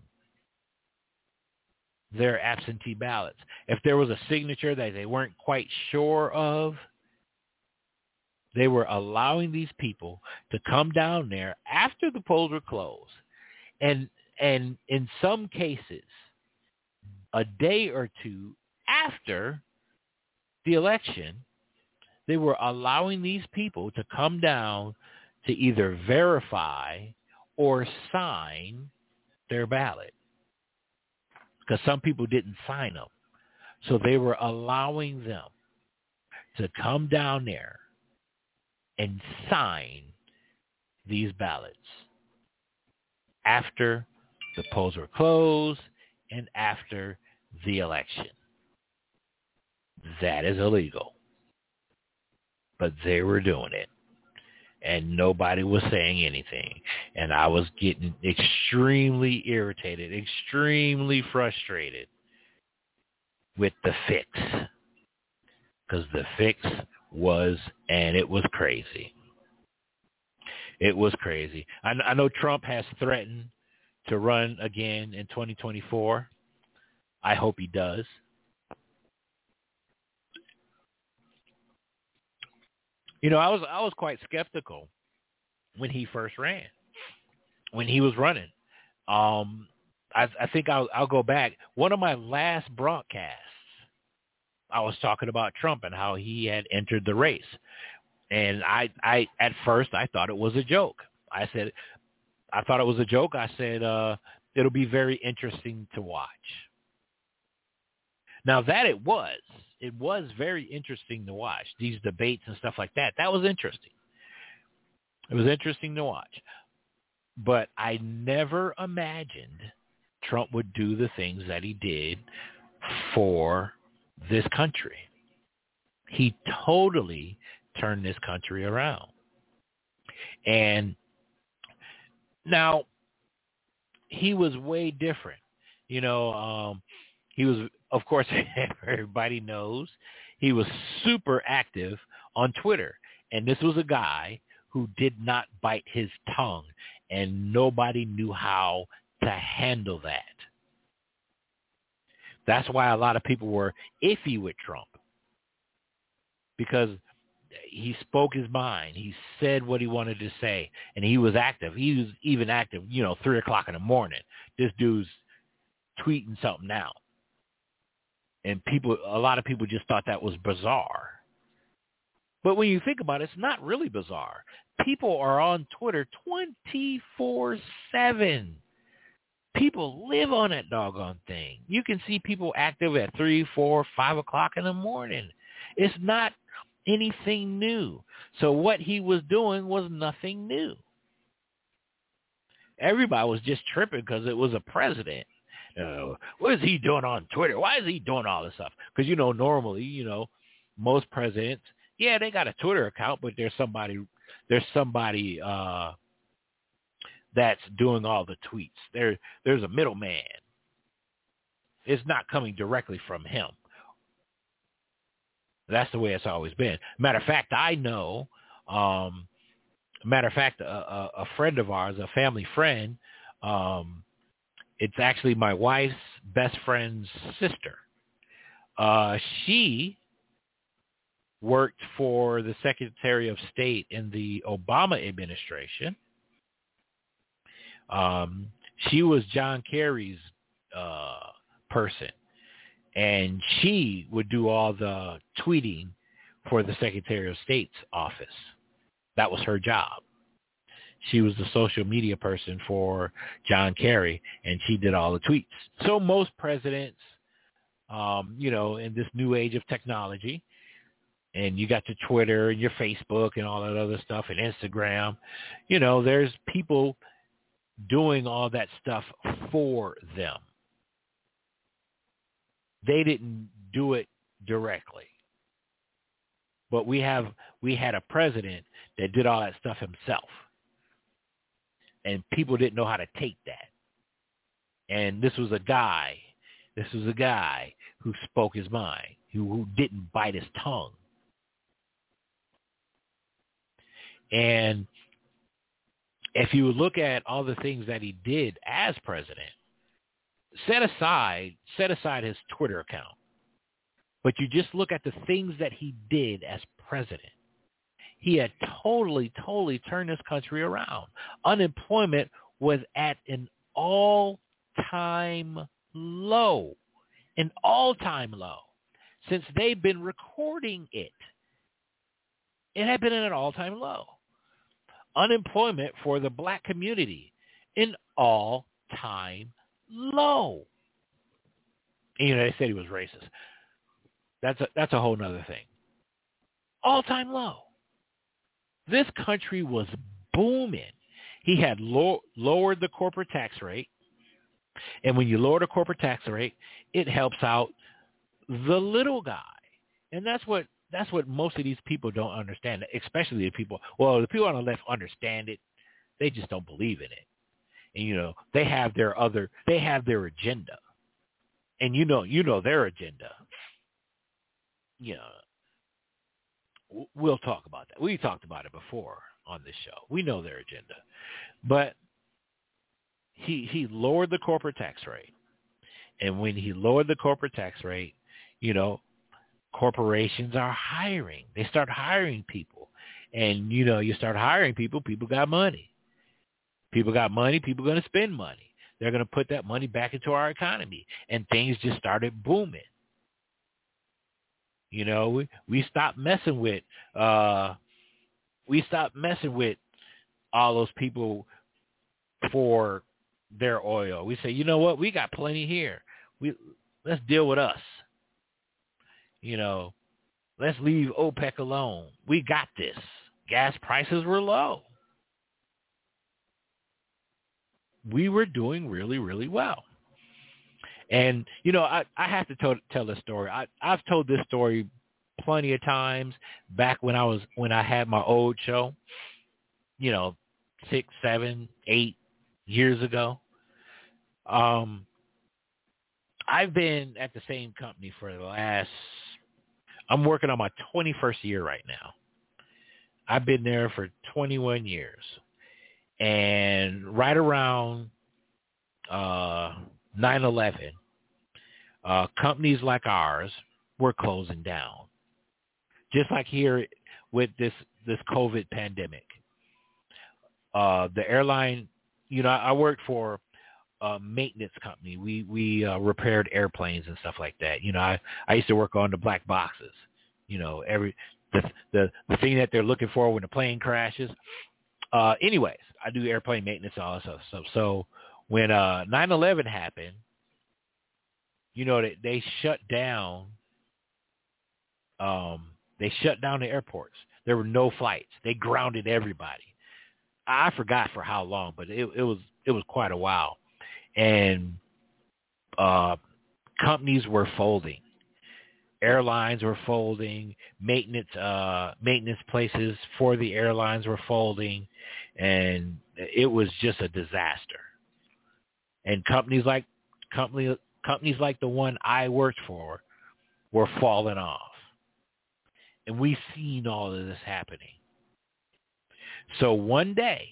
their absentee ballots. If there was a signature that they weren't quite sure of, they were allowing these people to come down there after the polls were closed. And and in some cases, a day or two after the election, they were allowing these people to come down to either verify or sign their ballot. Because some people didn't sign them. So they were allowing them to come down there and sign these ballots after the polls were closed and after the election. That is illegal. But they were doing it. And nobody was saying anything. And I was getting extremely irritated, extremely frustrated with the fix. Because the fix was, and it was crazy. It was crazy. I, I know Trump has threatened to run again in twenty twenty-four. I hope he does. You know, I was I was quite skeptical when he first ran, when he was running. Um, I, I think I'll, I'll go back. One of my last broadcasts, I was talking about Trump and how he had entered the race. And I, I at first, I thought it was a joke. I said, I thought it was a joke. I said, uh, it'll be very interesting to watch. Now, that it was. It was very interesting to watch, these debates and stuff like that. That was interesting. It was interesting to watch. But I never imagined Trump would do the things that he did for this country. He totally turned this country around. And now, he was way different. You know, um, he was, of course, everybody knows, he was super active on Twitter. And this was a guy who did not bite his tongue, and nobody knew how to handle that. That's why a lot of people were iffy with Trump, because he spoke his mind. He said what he wanted to say, and he was active. He was even active, you know, three o'clock in the morning. This dude's tweeting something now. And people, a lot of people just thought that was bizarre. But when you think about it, it's not really bizarre. People are on Twitter twenty-four seven. People live on that doggone thing. You can see people active at three, four, five o'clock in the morning. It's not anything new. So what he was doing was nothing new. Everybody was just tripping because it was a president. Uh, what is he doing on Twitter? Why is he doing all this stuff? Because, you know, normally, you know, most presidents, yeah, they got a Twitter account, but there's somebody, there's somebody uh, that's doing all the tweets. There, there's a middleman. It's not coming directly from him. That's the way it's always been. Matter of fact, I know, um, matter of fact, a, a, a friend of ours, a family friend, um, it's actually my wife's best friend's sister. Uh, she worked for the Secretary of State in the Obama administration. Um, she was John Kerry's uh, person, and she would do all the tweeting for the Secretary of State's office. That was her job. She was the social media person for John Kerry, and she did all the tweets. So most presidents, um, you know, in this new age of technology, and you got your Twitter and your Facebook and all that other stuff and Instagram, you know, there's people doing all that stuff for them. They didn't do it directly. But we have we had a president that did all that stuff himself. And people didn't know how to take that. And this was a guy, this was a guy who spoke his mind, who, who didn't bite his tongue. And if you look at all the things that he did as president, set aside, set aside his Twitter account, but you just look at the things that he did as president. He had totally, totally turned this country around. Unemployment was at an all-time low, an all-time low. Since they've been recording it, it had been at an all-time low. Unemployment for the black community, an all-time low. And, you know, they said he was racist. That's a, that's a whole nother thing. All-time low. This country was booming. He had low, lowered the corporate tax rate. And when you lower the corporate tax rate, it helps out the little guy. And that's what that's what most of these people don't understand, especially the people, well, the people on the left understand it. They just don't believe in it. And, you know, they have their other, they have their agenda. And, you know, you know their agenda. You know, we'll talk about that. We talked about it before on this show. We know their agenda. But he he lowered the corporate tax rate. And when he lowered the corporate tax rate, you know, corporations are hiring. They start hiring people. And, you know, you start hiring people, people got money. People got money, people are going to spend money. They're going to put that money back into our economy. And things just started booming. You know, we, we stopped messing with, uh, we stopped messing with all those people for their oil. We say, you know what, we got plenty here. We let's deal with us. You know, let's leave OPEC alone. We got this. Gas prices were low. We were doing really, really well. And, you know, I, I have to tell, tell this story. I, I've told this story plenty of times back when I was, when I had my old show, you know, six, seven, eight years ago. Um, I've been at the same company for the last, I'm working on my twenty-first year right now. I've been there for twenty-one years. And right around uh, nine eleven, uh, companies like ours were closing down. Just like here with this, this COVID pandemic. Uh, the airline, you know, I worked for a maintenance company. We we uh, repaired airplanes and stuff like that. You know, I, I used to work on the black boxes. You know, every the the, the thing that they're looking for when the plane crashes. Uh, anyways, I do airplane maintenance and all that stuff. So when uh, nine eleven happened, you know, they, they shut down. Um, they shut down the airports. There were no flights. They grounded everybody. I forgot for how long, but it, it was it was quite a while. And uh, companies were folding. Airlines were folding. Maintenance uh, maintenance places for the airlines were folding, and it was just a disaster. And companies like company companies like the one I worked for were falling off. And we've seen all of this happening. So one day,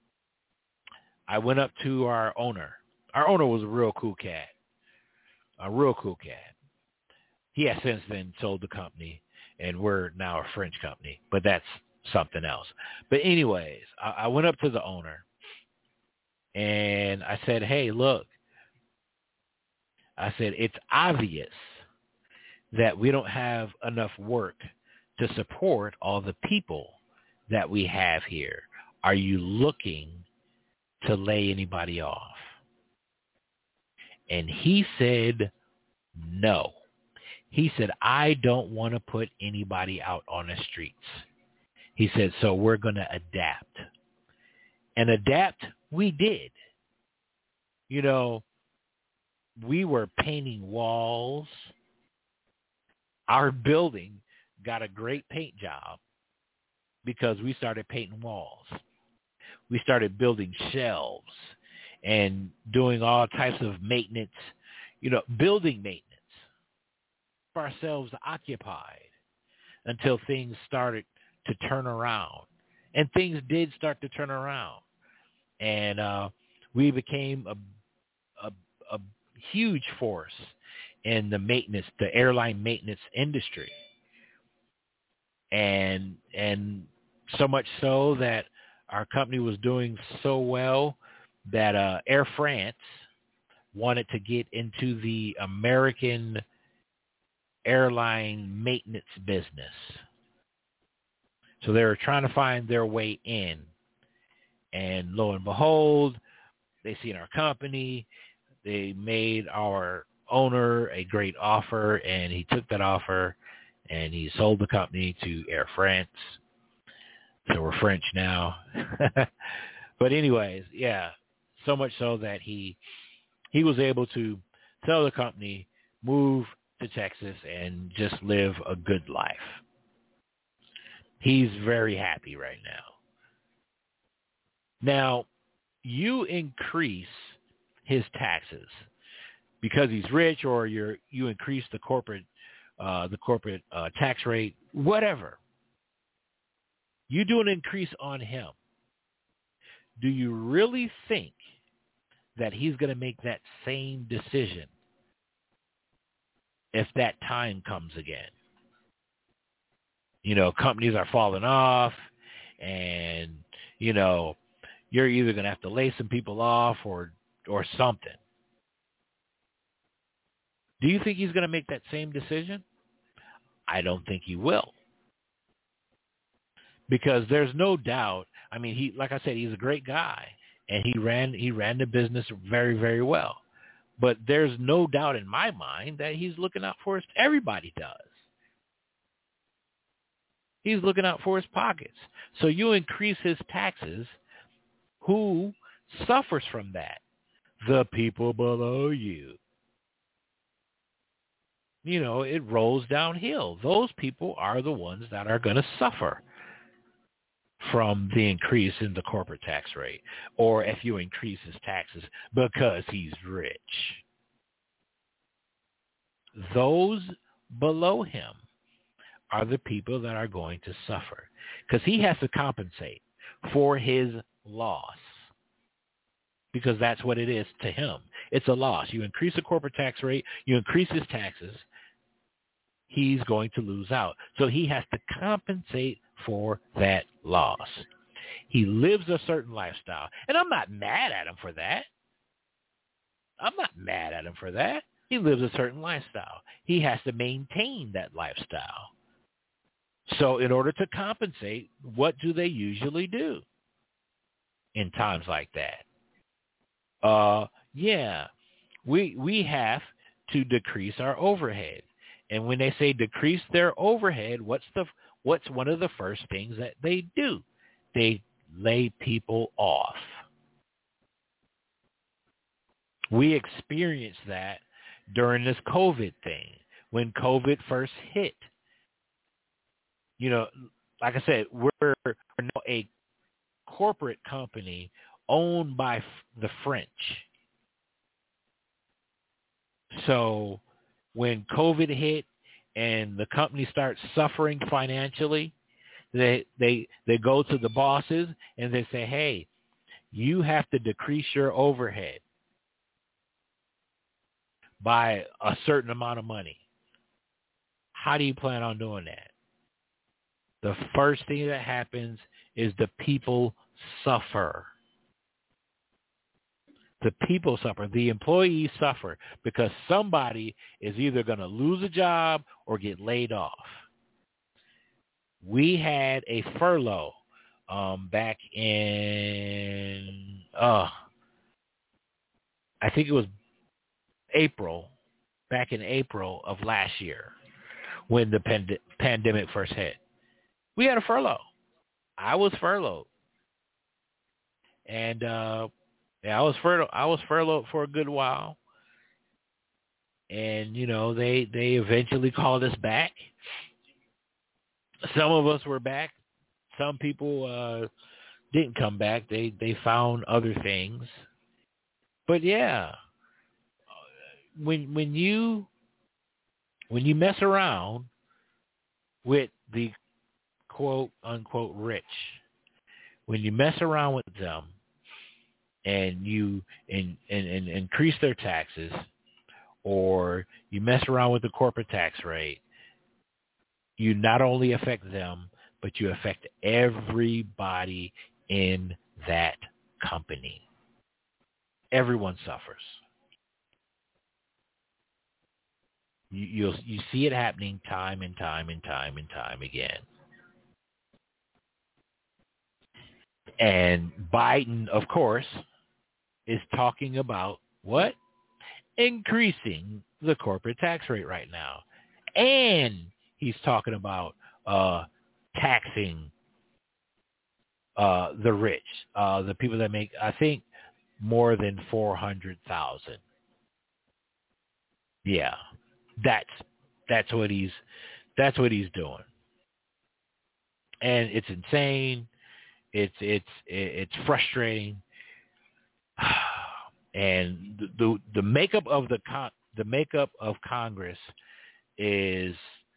I went up to our owner. Our owner was a real cool cat, a real cool cat. He has since then sold the company, and we're now a French company, but that's something else. But anyways, I, I went up to the owner, and I said, hey, look, I said, it's obvious that we don't have enough work to support all the people that we have here. Are you looking to lay anybody off? And he said, no. He said, I don't want to put anybody out on the streets. He said, so we're going to adapt. And adapt, we did. You know, we were painting walls. Our building got a great paint job because we started painting walls. We started building shelves and doing all types of maintenance, you know, building maintenance for ourselves occupied until things started to turn around. And things did start to turn around. And uh, we became a, a, a huge force in the maintenance, the airline maintenance industry. And and so much so that our company was doing so well that uh, Air France wanted to get into the American airline maintenance business. So they were trying to find their way in. And lo and behold, they seen our company. They made our owner a great offer, and he took that offer, and he sold the company to Air France. So we're French now. But anyways, yeah, so much so that he he was able to sell the company, move to Texas, and just live a good life. He's very happy right now. Now, you increase his taxes because he's rich, or you're, you increase the corporate uh, the corporate uh, tax rate, whatever. You do an increase on him. Do you really think that he's going to make that same decision if that time comes again? You know, companies are falling off, and, you know, you're either going to have to lay some people off or or something. Do you think he's going to make that same decision? I don't think he will. Because there's no doubt, I mean, he, like I said, he's a great guy, and he ran he ran the business very, very well. But there's no doubt in my mind that he's looking out for his, everybody does. He's looking out for his pockets. So you increase his taxes, who suffers from that? The people below you. You know, it rolls downhill. Those people are the ones that are going to suffer from the increase in the corporate tax rate, or if you increase his taxes because he's rich. Those below him are the people that are going to suffer because he has to compensate for his loss, because that's what it is to him. It's a loss. You increase the corporate tax rate, you increase his taxes, he's going to lose out. So he has to compensate for that loss. He lives a certain lifestyle. And I'm not mad at him for that. I'm not mad at him for that. He lives a certain lifestyle. He has to maintain that lifestyle. So in order to compensate, what do they usually do in times like that? Uh, yeah, we we have to decrease our overhead. And when they say decrease their overhead, what's the what's one of the first things that they do? They lay people off. We experienced that during this COVID thing, when COVID first hit. You know, like I said, we're a corporate company owned by the French. So when COVID hit and the company starts suffering financially, they they they go to the bosses and they say, hey, you have to decrease your overhead by a certain amount of money. How do you plan on doing that? The first thing that happens is the people suffer. The people suffer. The employees suffer because somebody is either going to lose a job or get laid off. We had a furlough um, back in, uh, I think it was April, back in April of last year when the pand- pandemic first hit. We had a furlough. I was furloughed. And, uh, yeah, I was furloughed. I was furloughed for a good while. And, you know, they, they eventually called us back. Some of us were back. Some people uh, didn't come back. They, they found other things. But, yeah, when when you when you mess around with the quote unquote rich, when you mess around with them and you and, and, and increase their taxes, or you mess around with the corporate tax rate, you not only affect them, but you affect everybody in that company. Everyone suffers. You you'll, you see it happening time and time and time and time again. And Biden, of course, is talking about what? Increasing the corporate tax rate right now. And he's talking about uh, taxing uh, the rich, uh, the people that make, I think, more than four hundred thousand dollars. Yeah, that's that's what he's that's what he's doing. And it's insane. It's it's it's frustrating. And the the, the makeup of the con- the makeup of Congress is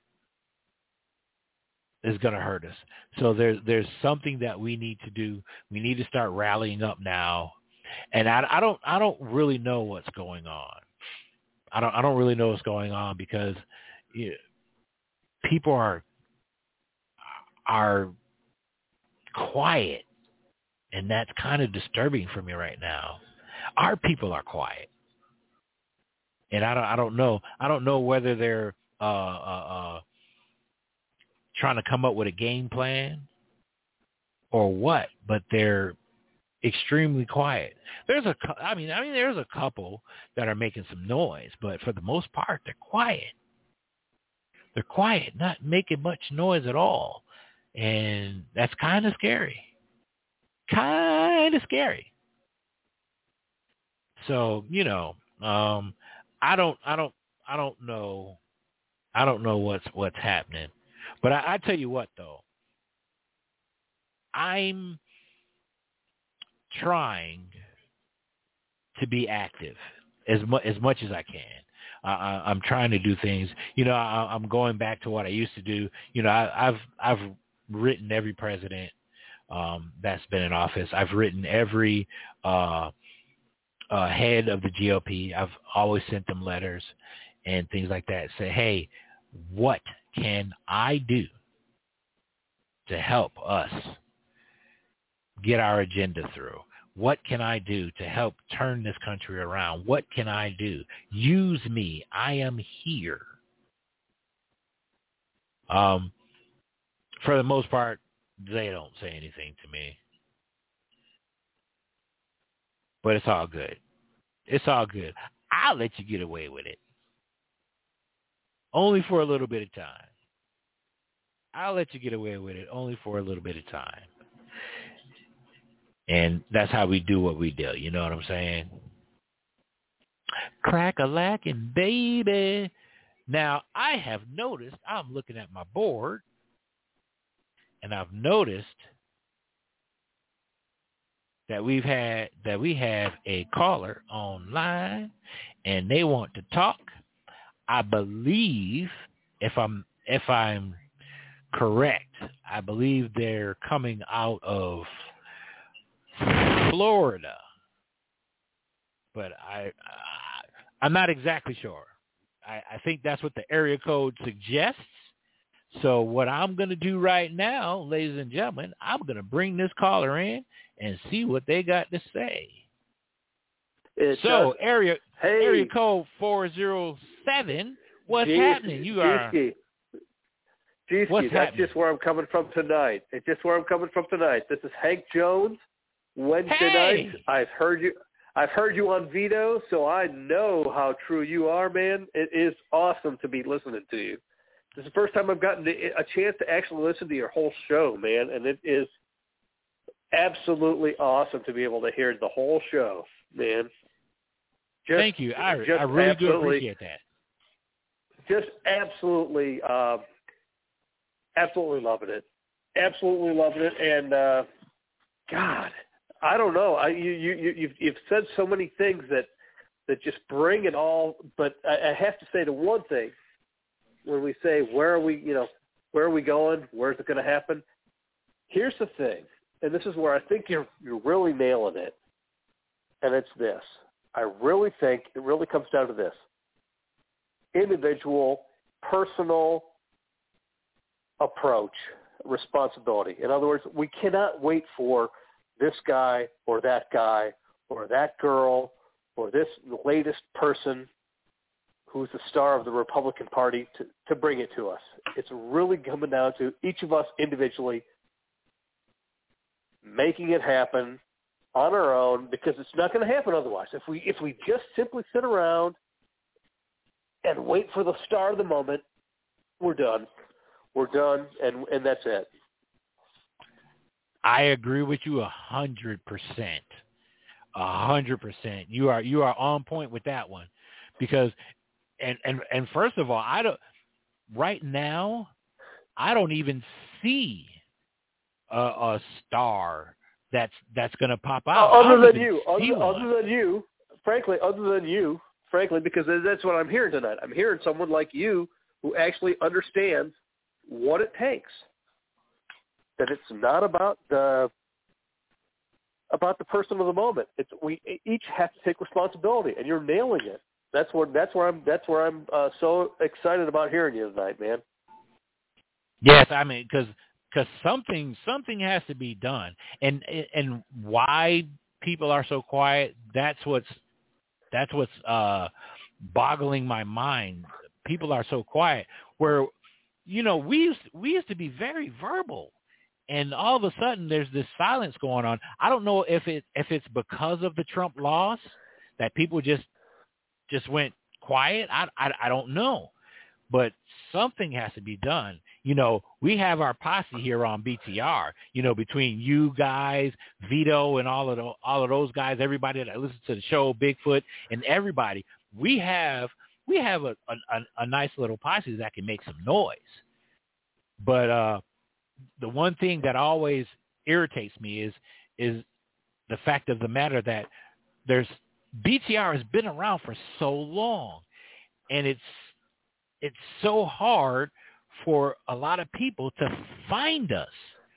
is going to hurt us. So there's there's something that we need to do. We need to start rallying up now. And I, I don't I don't really know what's going on. I don't I don't really know what's going on because you know, people are are quiet, and that's kind of disturbing for me right now. Our people are quiet, and I don't I don't know I don't know whether they're uh, uh, uh, trying to come up with a game plan or what, but they're extremely quiet. There's a, I mean, I mean, there's a couple that are making some noise, but for the most part, they're quiet. They're quiet, not making much noise at all, and that's kind of scary. Kind of scary. So, you know, um, I don't, I don't, I don't know, I don't know what's what's happening, but I, I tell you what, though, I'm trying to be active as much as much as I can. Uh, I'm trying to do things. You know, I, I'm going back to what I used to do. You know, I, I've I've written every president um, that's been in office. I've written every uh, uh, head of the G O P. I've always sent them letters and things like that. Say, hey, what can I do to help us get our agenda through? What can I do to help turn this country around? What can I do? Use me. I am here. Um, for the most part, they don't say anything to me. But it's all good. It's all good. I'll let you get away with it. Only for a little bit of time. I'll let you get away with it only for a little bit of time. And that's how we do what we do. You know what I'm saying? Crack-a-lackin', baby. Now, I have noticed, I'm looking at my board, and I've noticed that we've had, that we have a caller online, and they want to talk. I believe, if I'm, if I'm correct, I believe they're coming out of Florida, but I, I I'm not exactly sure. I, I think that's what the area code suggests. So what I'm going to do right now, ladies and gentlemen, I'm going to bring this caller in and see what they got to say. It's so us. area Hey. area code four zero seven. What's G- happening? You are. G- G- What's that's happening? just where I'm coming from tonight. It's just where I'm coming from tonight. This is Hank Jones. Wednesday hey. nights, I've heard you. I've heard you on Vito, so I know how true you are, man. It is awesome to be listening to you. This is the first time I've gotten a chance to actually listen to your whole show, man, and it is absolutely awesome to be able to hear the whole show, man. Just, Thank you. I, I really do appreciate that. Just absolutely, uh, absolutely loving it. Absolutely loving it, and uh, God. I don't know. I, you, you, you've, you've said so many things that, that just bring it all. But I, I have to say the one thing when we say where are we, you know, where are we going? Where's it going to happen? Here's the thing, and this is where I think you're you're really nailing it. And it's this: I really think it really comes down to this: individual, personal approach, responsibility. In other words, we cannot wait for this guy or that guy or that girl or this latest person who's the star of the Republican Party to, to bring it to us. It's really coming down to each of us individually making it happen on our own, because it's not going to happen otherwise. If we if we just simply sit around and wait for the star of the moment, we're done. We're done, and and that's it. I agree with you a hundred percent. A hundred percent. You are you are on point with that one, because, and and and first of all, I don't right now. I don't even see a, a star that's that's going to pop out. Uh, other than you, other, other than you, frankly, other than you, frankly, because that's what I'm hearing tonight. I'm hearing someone like you who actually understands what it takes. That it's not about the about the person of the moment. It's we each have to take responsibility, and you're nailing it. That's what that's where I'm that's where I'm uh, so excited about hearing you tonight, man. Yes, I mean, because because something something has to be done, and and why people are so quiet. That's what's that's what's uh, boggling my mind. People are so quiet. Where, you know, we used we used to be very verbal, and all of a sudden there's this silence going on. I don't know if it if it's because of the Trump loss that people just just went quiet. I I, I don't know, but something has to be done. You know, we have our posse here on B T R, you know, between you guys, Vito, and all of the, all of those guys, everybody that listens to the show, Bigfoot, and everybody. We have we have a, a, a nice little posse that can make some noise. But uh, the one thing that always irritates me is is the fact of the matter that there's B T R has been around for so long, and it's it's so hard for a lot of people to find us.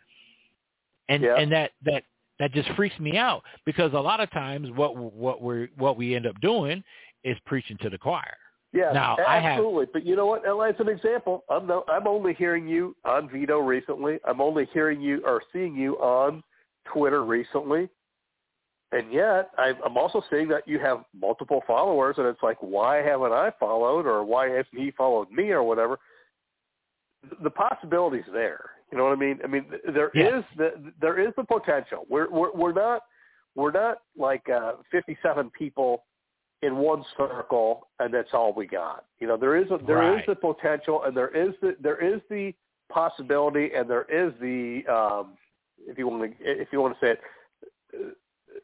And yeah. and that, that, that just freaks me out, because a lot of times what what we what we end up doing is preaching to the choir. Yeah, now, absolutely. I have, but you know what? As an example, I'm no, I'm only hearing you on Vito recently. I'm only hearing you or seeing you on Twitter recently. And yet, I'm also seeing that you have multiple followers, and it's like, why haven't I followed, or why hasn't he followed me, or whatever? The possibility's there. You know what I mean? I mean, there yeah. is the there is the potential. We're we're, we're not we're not like uh, fifty-seven people in one circle, and that's all we got. You know, there is a, there right. is the potential, and there is the there is the possibility, and there is the um, if you want to if you want to say it.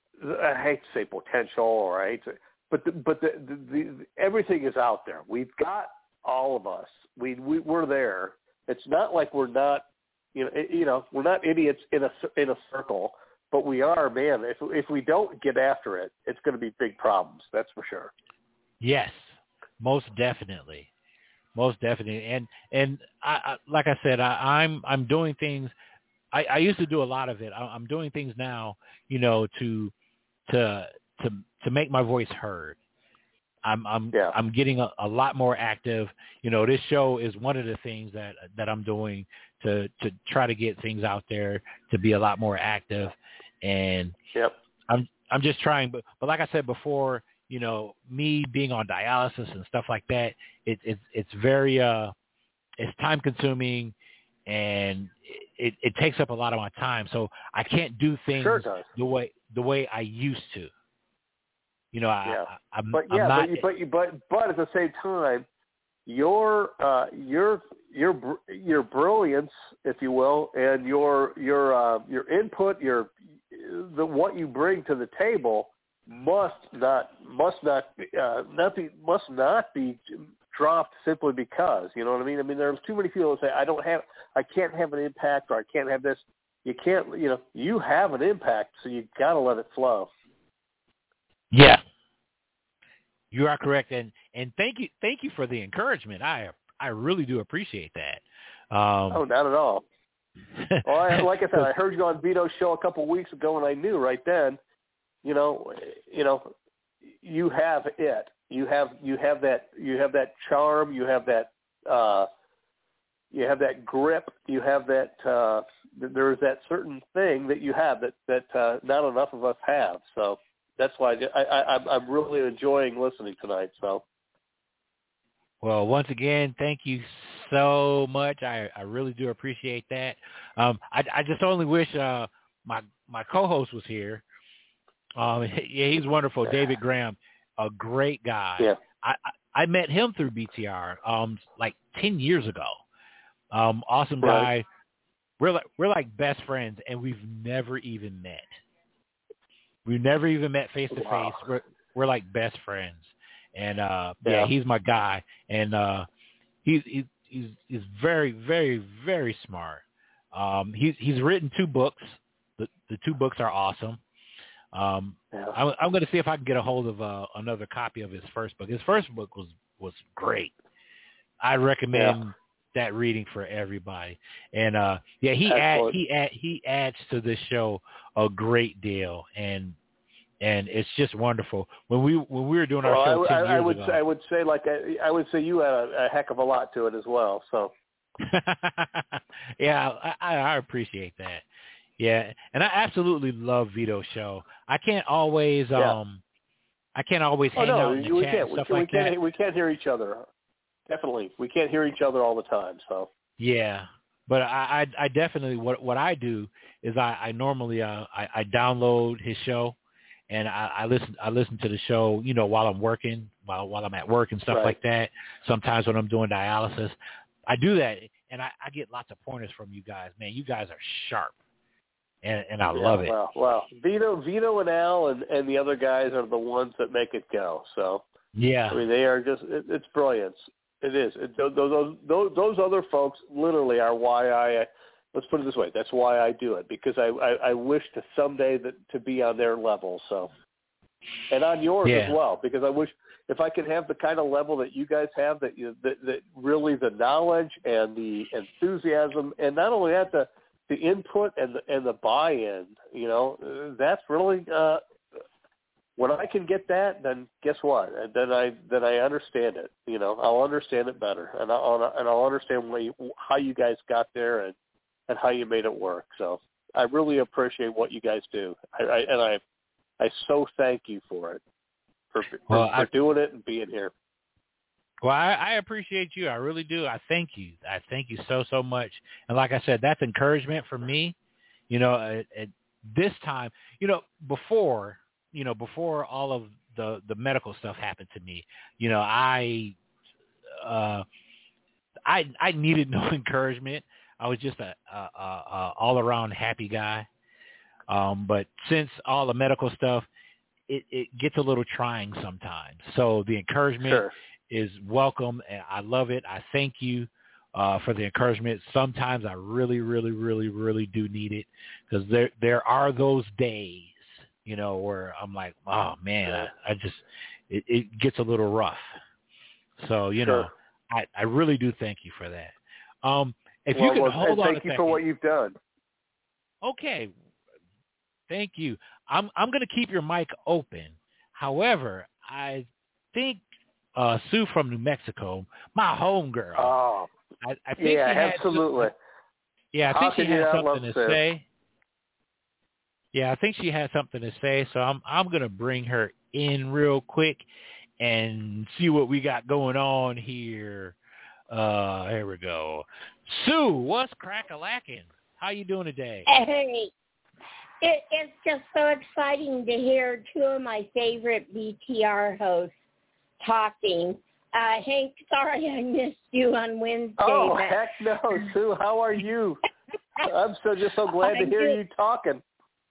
I hate to say potential, or I hate to, but the, but the, the, the, everything is out there. We've got all of us. We, we we're there. It's not like we're not, you know, you know, we're not idiots in a in a circle, but we are, man. If if we don't get after it, it's going to be big problems. That's for sure. Yes, most definitely, most definitely. And and I, I like I said, I, I'm I'm doing things. I, I used to do a lot of it. I, I'm doing things now, you know, to to to to make my voice heard. I'm I'm yeah. I'm getting a, a lot more active. You know, this show is one of the things that that I'm doing to to try to get things out there, to be a lot more active. And yep. I'm I'm just trying, but but like I said before, you know, me being on dialysis and stuff like that, it, it it's very uh it's time consuming, and it, it takes up a lot of my time. So I can't do things sure does. the way the way I used to. You know, I, yeah. I, I'm, but yeah, I'm not, but, you, but you, but but at the same time, your uh, your your your brilliance, if you will, and your your uh, your input, your the what you bring to the table must not must not uh, not be must not be dropped simply because, you know what I mean? I mean, there's too many people that say I don't have, I can't have an impact, or I can't have this. You can't, you know, you have an impact, so you got to let it flow. Yeah, you are correct, and and thank you, thank you for the encouragement. I I really do appreciate that. Um, oh, not at all. Well, I, like I said, I heard you on Vito's show a couple of weeks ago, and I knew right then, you know, you know, you have it. You have you have that you have that charm. You have that uh, you have that grip. You have that. Uh, there's that certain thing that you have that that uh, not enough of us have. So. That's why I, I, I'm really enjoying listening tonight. So, well, once again, thank you so much. I, I really do appreciate that. Um, I, I just only wish uh, my my co-host was here. Um, yeah, he's wonderful, David Graham, a great guy. Yeah. I, I, I met him through B T R um, like ten years ago. Um, awesome guy. Right. We're like we're like best friends, and we've never even met. We've never even met face to face. We're we're like best friends, and uh, yeah. yeah, he's my guy, and uh, he's he's he's he's very very very smart. Um, he's he's written two books. The the two books are awesome. Um, yeah. I'm, I'm going to see if I can get a hold of uh, another copy of his first book. His first book was was great. I recommend yeah. that reading for everybody. And uh, yeah, he add, he add, he adds to this show a great deal, and and it's just wonderful. When we when we were doing our well, show I, ten I, years I would ago, I would say like I, I would say you had a, a heck of a lot to it as well. So Yeah, I, I appreciate that. Yeah, and I absolutely love Vito's show. I can't always, Yeah. um, I can't always Oh hang no, out in the we chat can't. and We, stuff can, we like can't. that. We can't hear each other. Definitely, we can't hear each other all the time. So Yeah, but I, I, I definitely what what I do is I, I normally uh, I, I download his show, and I, I listen I listen to the show, you know, while I'm working, while while I'm at work and stuff right. like that. Sometimes when I'm doing dialysis, I do that, and I, I get lots of pointers from you guys. Man, you guys are sharp, and and I yeah, love it. Well, well, Vito, Vito, and Al, and, and the other guys are the ones that make it go. So Yeah, I mean, they are just. It, it's brilliance. It is. It, those, those those those other folks literally are why I. Let's put it this way. That's why I do it, because I I, I wish to someday that to be on their level. So, and on yours yeah. as well, because I wish if I could have the kind of level that you guys have, that you that, that really the knowledge and the enthusiasm, and not only that, the the input and the and the buy-in. You know, that's really. Uh, When I can get that, then guess what? Then I then I understand it. You know, I'll understand it better, and I'll and I'll understand what you, how you guys got there and, and how you made it work. So I really appreciate what you guys do, I, I, and I I so thank you for it, for for, Well, for I, doing it and being here. Well, I, I appreciate you. I really do. I thank you. I thank you so, so much. And like I said, that's encouragement for me. You know, at, at this time, you know, before, you know, before all of the, the medical stuff happened to me, you know, I, uh, I, I needed no encouragement. I was just a, a, a, a all around happy guy. Um, but since all the medical stuff, it, it gets a little trying sometimes. So the encouragement Sure. is welcome, and I love it. I thank you uh, for the encouragement. Sometimes I really, really, really, really do need it, because there there are those days, you know, where I'm like, oh man, Yeah. I, I just it, it gets a little rough. So you Sure. know, I, I really do thank you for that. Um, if well, you can well, hold and on thank a you second, for what you've done. okay. Thank you. I'm I'm going to keep your mic open. However, I think uh, Sue from New Mexico, my homegirl, Oh, I, I think yeah, she had absolutely. Some, yeah, I How think she can you had not love something to Sue? say. Yeah, I think she had something to say. So I'm I'm going to bring her in real quick and see what we got going on here. Uh, here we go. Sue, what's crack-a-lacking? How you doing today? Hey. It, it's just so exciting to hear two of my favorite B T R hosts talking. Uh, Hank, sorry I missed you on Wednesday. Oh, but... heck no, Sue. How are you? I'm so just so glad to hear you talking.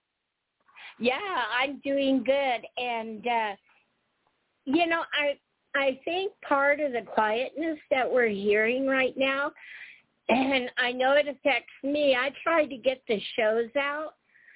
Yeah, I'm doing good. And, uh, you know, I I think part of the quietness that we're hearing right now, and I know it affects me, I try to get the shows out.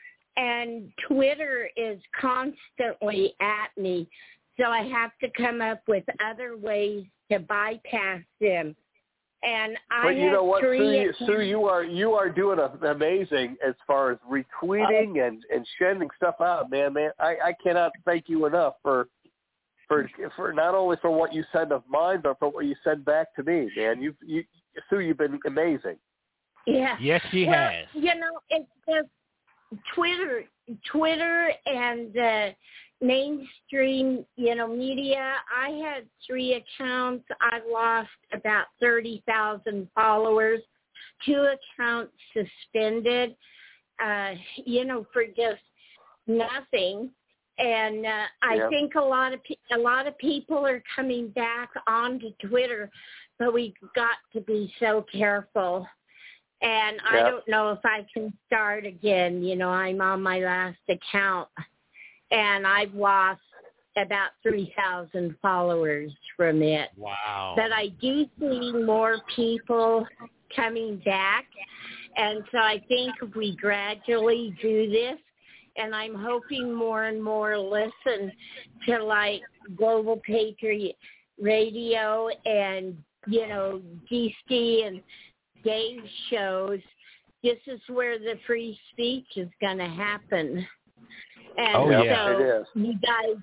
And Twitter is constantly at me, so I have to come up with other ways to bypass them. And I but you have know what, three Sue, you, accounts. Sue, you are you are doing a, amazing as far as retweeting Oh. and, and sending stuff out, man. Man, I, I cannot thank you enough for for for not only for what you send of mine, but for what you send back to me, man. You you Sue, you've been amazing. Yeah. Yes, she well, has. You know, it's just Twitter, Twitter, and uh, mainstream, you know, media. I had three accounts. I lost about thirty thousand followers. Two accounts suspended, uh, you know, for just nothing. And uh, I Yeah. think a lot of pe- a lot of people are coming back onto Twitter, but we got to be so careful. And I Yeah. don't know if I can start again. You know, I'm on my last account, and I've lost about three thousand followers from it. Wow. But I do see more people coming back, and so I think if we gradually do this, and I'm hoping more and more listen to, like, Global Patriot Radio and, you know, D C and Dave shows, this is where the free speech is going to happen. And Oh, yeah. so It is. you guys,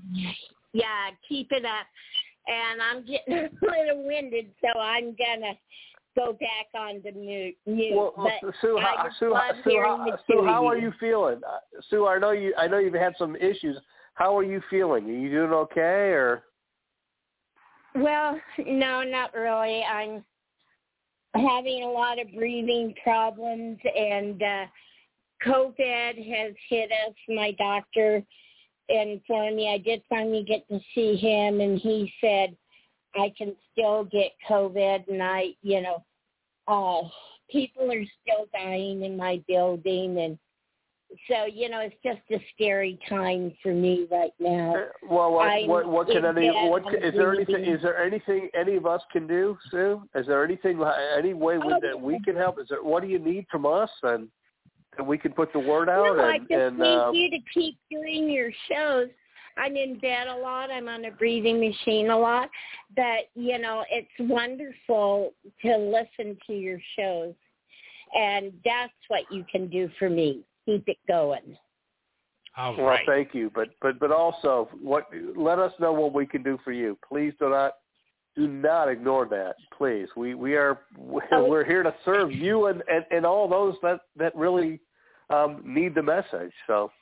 yeah, keep it up. And I'm getting a little winded, so I'm going to go back on the mute. mute. Well, but Sue, I how, just Sue, love Sue, hearing how, the Sue, two how of are you feeling? Uh, Sue, I know you. I know you've had some issues. How are you feeling? Are you doing okay, or? Well, no, not really. I'm having a lot of breathing problems, and uh, COVID has hit us. My doctor informed me I did finally get to see him, and he said I can still get COVID, and I, you know, uh, people are still dying in my building, and so, you know, it's just a scary time for me right now. Well, what what, what can any what can, is there anything is there anything any of us can do, Sue? Is there anything any way we, oh, that we can help? Is there what do you need from us, and, and we can put the word out? No, and, I just and, need uh, you to keep doing your shows. I'm in bed a lot. I'm on a breathing machine a lot. But, you know, it's wonderful to listen to your shows. And that's what you can do for me. Keep it going. All well, right. thank you. But but but also, what let us know what we can do for you. Please do not do not ignore that. Please, we we are we're here to serve you and, and, and all those that that really um, need the message. So.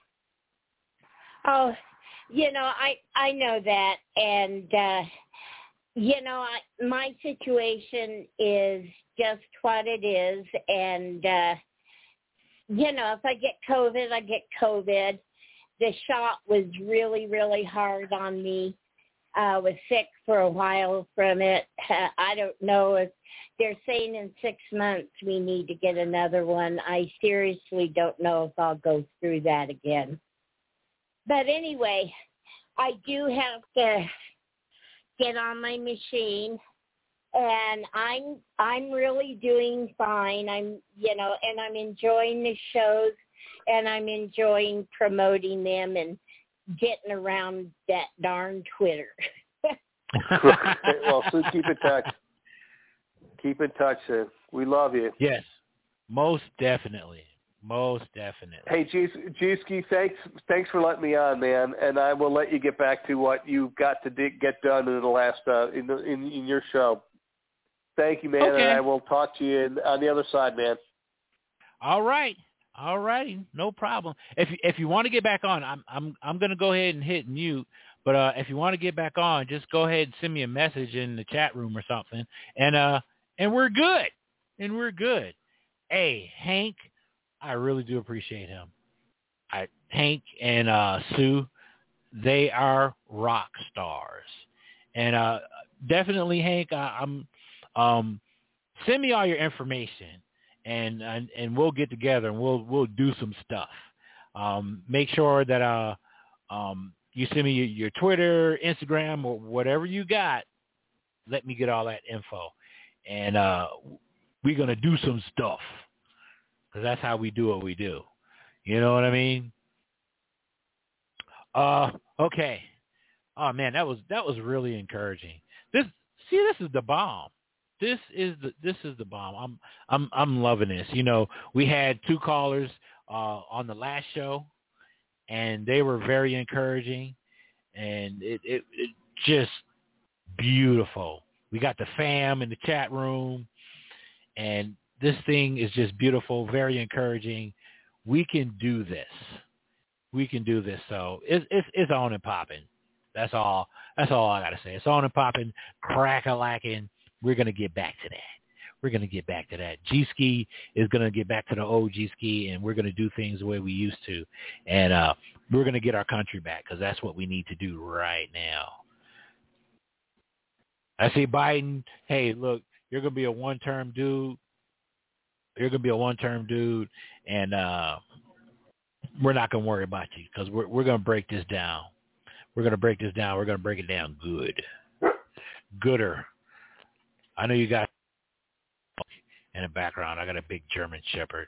Oh, you know, I I know that, and uh, you know, I, my situation is just what it is, and. Uh, You know, if I get COVID, I get COVID. The shot was really, really hard on me. I was sick for a while from it. Uh, I don't know if they're saying in six months we need to get another one. I seriously don't know if I'll go through that again. But anyway, I do have to get on my machine. And I'm I'm really doing fine. I'm you know, and I'm enjoying the shows, and I'm enjoying promoting them and getting around that darn Twitter. Well, Sue, keep in touch. Keep in touch, Sue. We love you. Yes, most definitely, most definitely. Hey, G-Ski, thanks thanks for letting me on, man. And I will let you get back to what you've got to d- get done in the last uh, in, the, in in your show. Thank you, man, okay. and I will talk to you in, on the other side, man. All right, all righty, no problem. If if you want to get back on, I'm I'm I'm gonna go ahead and hit mute. But uh, if you want to get back on, just go ahead and send me a message in the chat room or something, and uh and we're good, and we're good. Hey, Hank, I really do appreciate him. I Hank and uh, Sue, they are rock stars, and uh, definitely, Hank, I, I'm. Um, send me all your information, and, and and we'll get together and we'll we'll do some stuff. Um, make sure that uh um you send me your, your Twitter, Instagram, or whatever you got. Let me get all that info, and uh, we're gonna do some stuff, because that's how we do what we do. You know what I mean? Uh, okay. Oh man, that was that was really encouraging. This see, this is the bomb. This is the this is the bomb. I'm I'm I'm loving this. You know, we had two callers uh, on the last show, and they were very encouraging, and it, it it just beautiful. We got the fam in the chat room, and this thing is just beautiful, very encouraging. We can do this. We can do this. So it's it's it's on and popping. That's all. That's all I gotta say. It's on and popping, crack-a-lacking. We're going to get back to that. We're going to get back to that. G-Ski is going to get back to the old G-Ski, and we're going to do things the way we used to. And uh, we're going to get our country back, because that's what we need to do right now. I see Biden, hey, look, you're going to be a one-term dude. You're going to be a one-term dude, and uh, we're not going to worry about you, because we're, we're going to break this down. We're going to break this down. We're going to break it down good. Gooder. I know you got in the background. I got a big German Shepherd.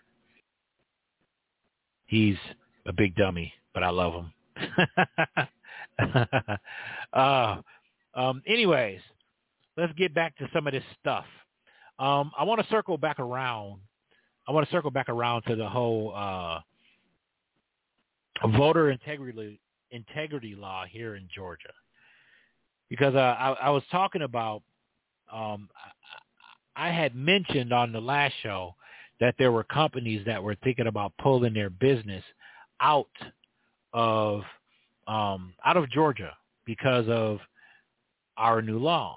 He's a big dummy, but I love him. uh, um, anyways, let's get back to some of this stuff. Um, I want to circle back around. I want to circle back around to the whole uh, voter integrity integrity law here in Georgia, because uh, I, I was talking about. Um, I, I had mentioned on the last show that there were companies that were thinking about pulling their business out of um, out of Georgia because of our new laws.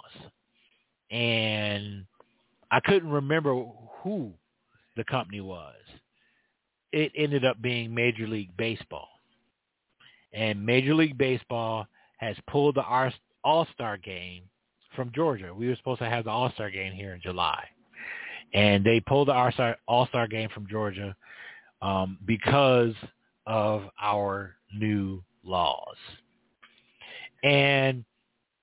And I couldn't remember who the company was. It ended up being Major League Baseball. And Major League Baseball has pulled the All-Star game from Georgia. We were supposed to have the All-Star game here in July. And they pulled the All-Star, All-Star game from Georgia um, because of our new laws. And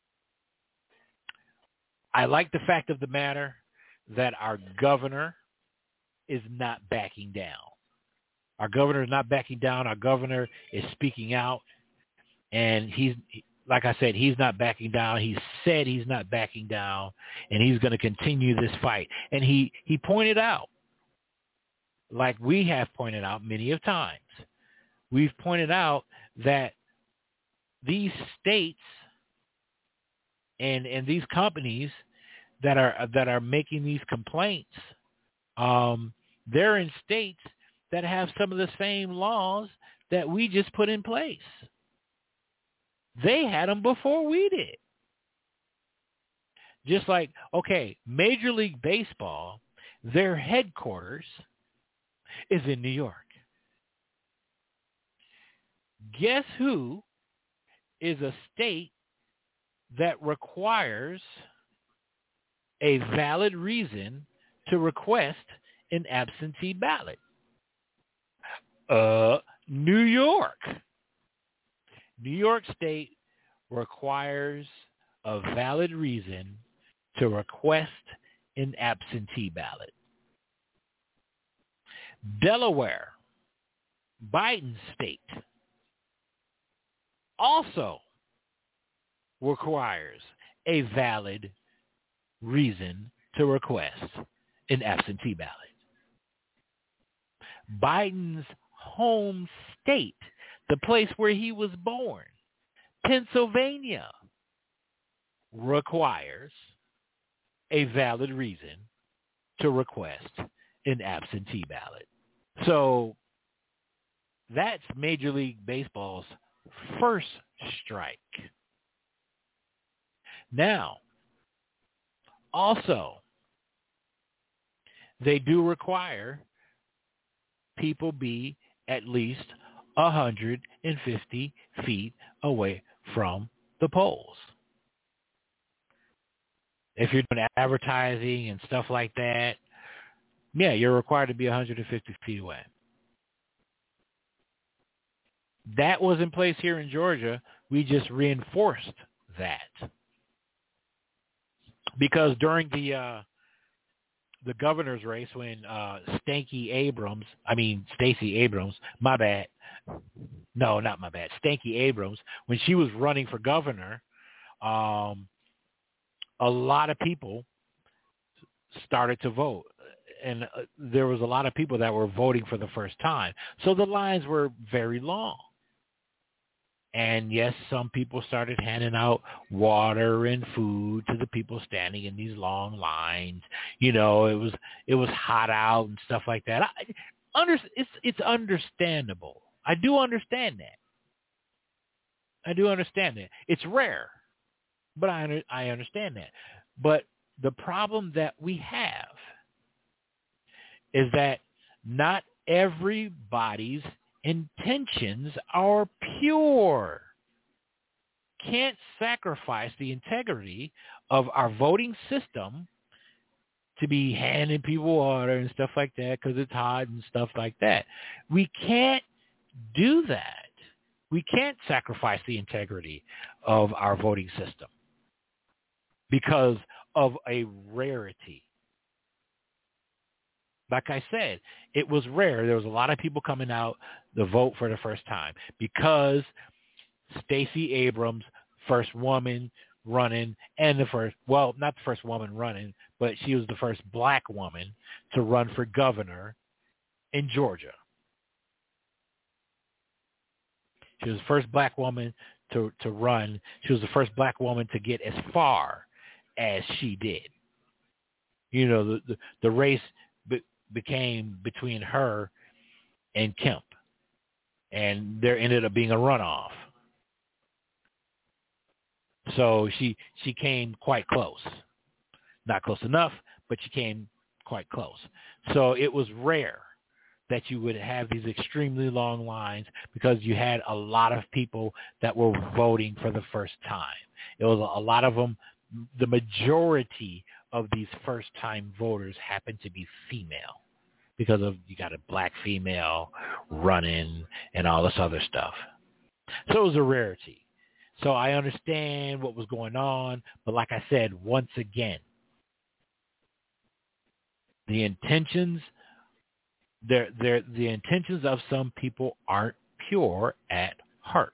I like the fact of the matter that our governor is not backing down. Our governor is not backing down. Our governor is speaking out. And he's, like I said, he's not backing down. He said he's not backing down, and he's going to continue this fight. And he, he pointed out, like we have pointed out many of times, we've pointed out that these states and, and these companies that are that are making these complaints, um, they're in states that have some of the same laws that we just put in place. They had them before we did. Just like, okay, Major League Baseball, their headquarters is in New York. Guess who is a state that requires a valid reason to request an absentee ballot? Uh, New York. New York State requires a valid reason to request an absentee ballot. Delaware, Biden's state, also requires a valid reason to request an absentee ballot. Biden's home state, the place where he was born, Pennsylvania, requires a valid reason to request an absentee ballot. So that's Major League Baseball's first strike. Now, also, they do require people be at least one hundred fifty feet away from the polls. If you're doing advertising and stuff like that, yeah, you're required to be one hundred fifty feet away. That was in place here in Georgia. We just reinforced that. Because during the uh, the governor's race, when uh, Stanky Abrams, I mean Stacey Abrams, my bad, no, not my bad, Stanky Abrams, when she was running for governor, um, a lot of people started to vote, and uh, there was a lot of people that were voting for the first time. So the lines were very long. And yes, some people started handing out water and food to the people standing in these long lines. You know, it was it was hot out and stuff like that. I, under, it's it's understandable. I do understand that. I do understand that. It's rare, but I I understand that. But the problem that we have is that not everybody's intentions are pure. Can't sacrifice the integrity of our voting system to be handing people water and stuff like that because it's hot and stuff like that. We can't do that. We can't sacrifice the integrity of our voting system because of a rarity. Like I said, it was rare. There was a lot of people coming out to vote for the first time because Stacey Abrams, first woman running, and the first, well, not the first woman running, but she was the first black woman to run for governor in Georgia. She was the first black woman to, to run. She was the first black woman to get as far as she did. You know, the the, the race be, became between her and Kemp, and there ended up being a runoff. So she she came quite close. Not close enough, but she came quite close. So it was rare that you would have these extremely long lines because you had a lot of people that were voting for the first time. It was a lot of them. The majority of these first-time voters happened to be female because of you got a black female running and all this other stuff. So it was a rarity. So I understand what was going on, but like I said, once again, the intentions, they're, they're, the intentions of some people aren't pure at heart.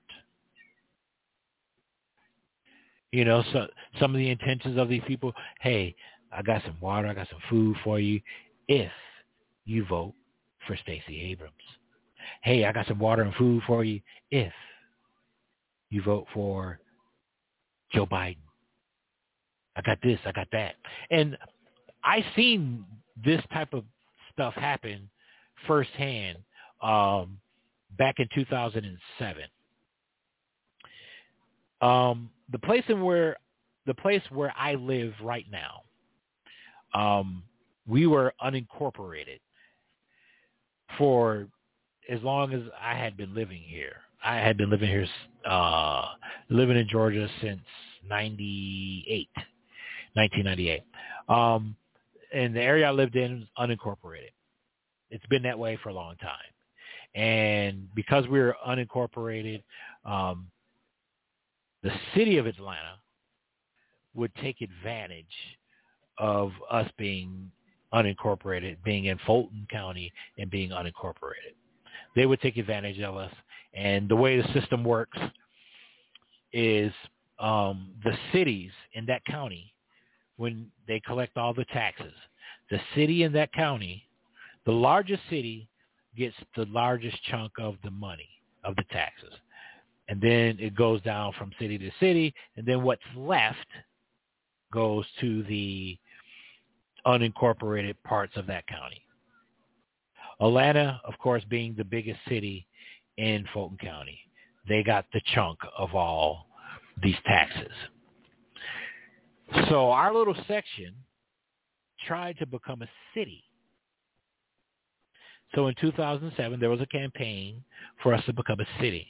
You know, so some of the intentions of these people, hey, I got some water, I got some food for you if you vote for Stacey Abrams. Hey, I got some water and food for you if you vote for Joe Biden. I got this, I got that. And I seen this type of stuff happen firsthand um, back in two thousand seven. Um, the place in where the place where I live right now, um, we were unincorporated for as long as I had been living here. I had been living here, uh, living in Georgia since ninety-eight, nineteen ninety-eight. Um, and the area I lived in was unincorporated. It's been that way for a long time. And because we were unincorporated, um, the city of Atlanta would take advantage of us being unincorporated, being in Fulton County and being unincorporated. They would take advantage of us. And the way the system works is um, the cities in that county, when they collect all the taxes, the city in that county, the largest city gets the largest chunk of the money, of the taxes. And then it goes down from city to city, and then what's left goes to the unincorporated parts of that county. Atlanta, of course, being the biggest city in Fulton County, they got the chunk of all these taxes. So our little section tried to become a city. So in two thousand seven, there was a campaign for us to become a city.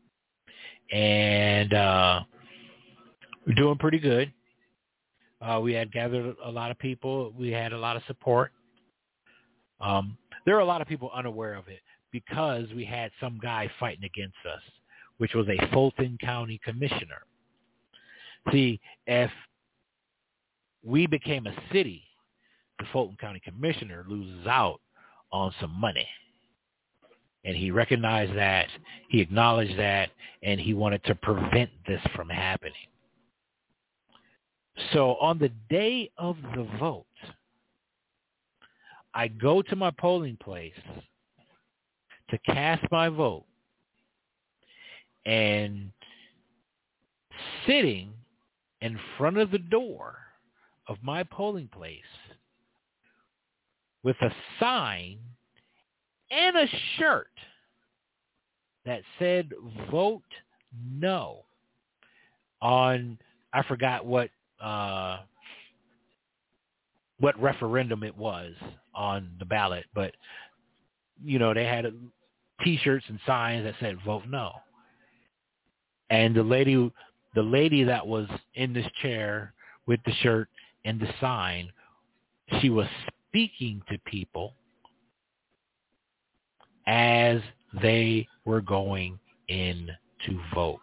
And uh, we're doing pretty good. Uh, we had gathered a lot of people. We had a lot of support. Um, there are a lot of people unaware of it because we had some guy fighting against us, which was a Fulton County commissioner. See, if we became a city, the Fulton County commissioner loses out on some money. And he recognized that, he acknowledged that, and he wanted to prevent this from happening. So on the day of the vote, I go to my polling place to cast my vote, and sitting in front of the door of my polling place with a sign and a shirt that said vote no on, I forgot what uh, what referendum it was on the ballot, but, you know, they had T-shirts and signs that said vote no. And the lady, the lady that was in this chair with the shirt and the sign, she was speaking to people as they were going in to vote.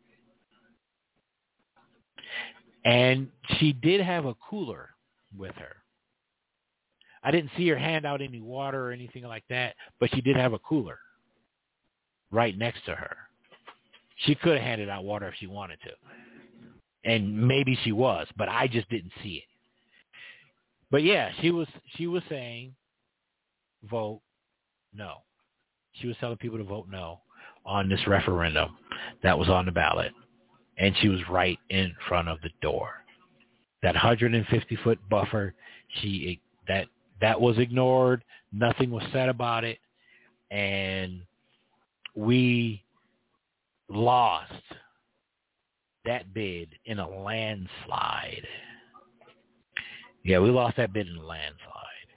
And she did have a cooler with her. I didn't see her hand out any water or anything like that, but she did have a cooler right next to her. She could have handed out water if she wanted to. And maybe she was, but I just didn't see it. But yeah, she was she was saying vote no. She was telling people to vote no on this referendum that was on the ballot. And she was right in front of the door. That one hundred fifty foot buffer, she that that was ignored. Nothing was said about it, and we lost that bid in a landslide. Yeah, we lost that bid in a landslide.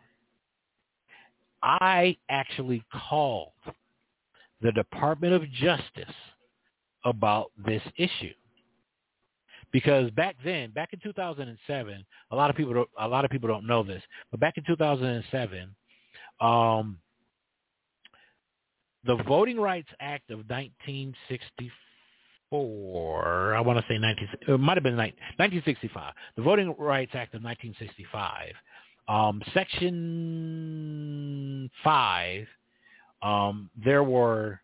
I actually called the Department of Justice about this issue because back then, back in two thousand seven, a lot of people don't, a lot of people don't know this, but back in two thousand seven, um, the Voting Rights Act of nineteen sixty-four, I want to say nineteen, it might have been nineteen sixty-five. The Voting Rights Act of nineteen sixty-five, um, Section five, um, there were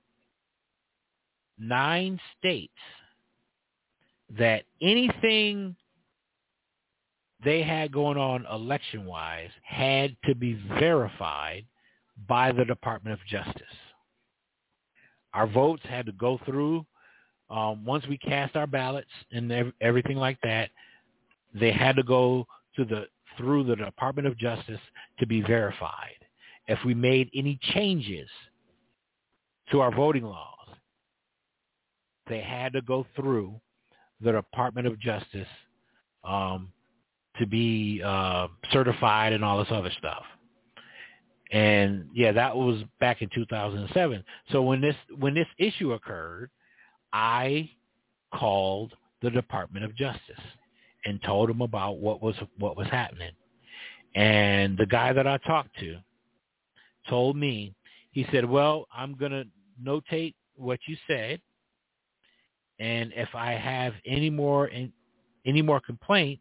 nine states that anything they had going on election-wise had to be verified by the Department of Justice. Our votes had to go through, um, once we cast our ballots and ev- everything like that, they had to go to the through the Department of Justice to be verified. If we made any changes to our voting laws, they had to go through the Department of Justice um, to be uh, certified and all this other stuff. And yeah, that was back in two thousand seven. So when this when this issue occurred, I called the Department of Justice and told them about what was what was happening. And the guy that I talked to told me, he said, "Well, I'm going to notate what you said, and if I have any more in, any more complaints,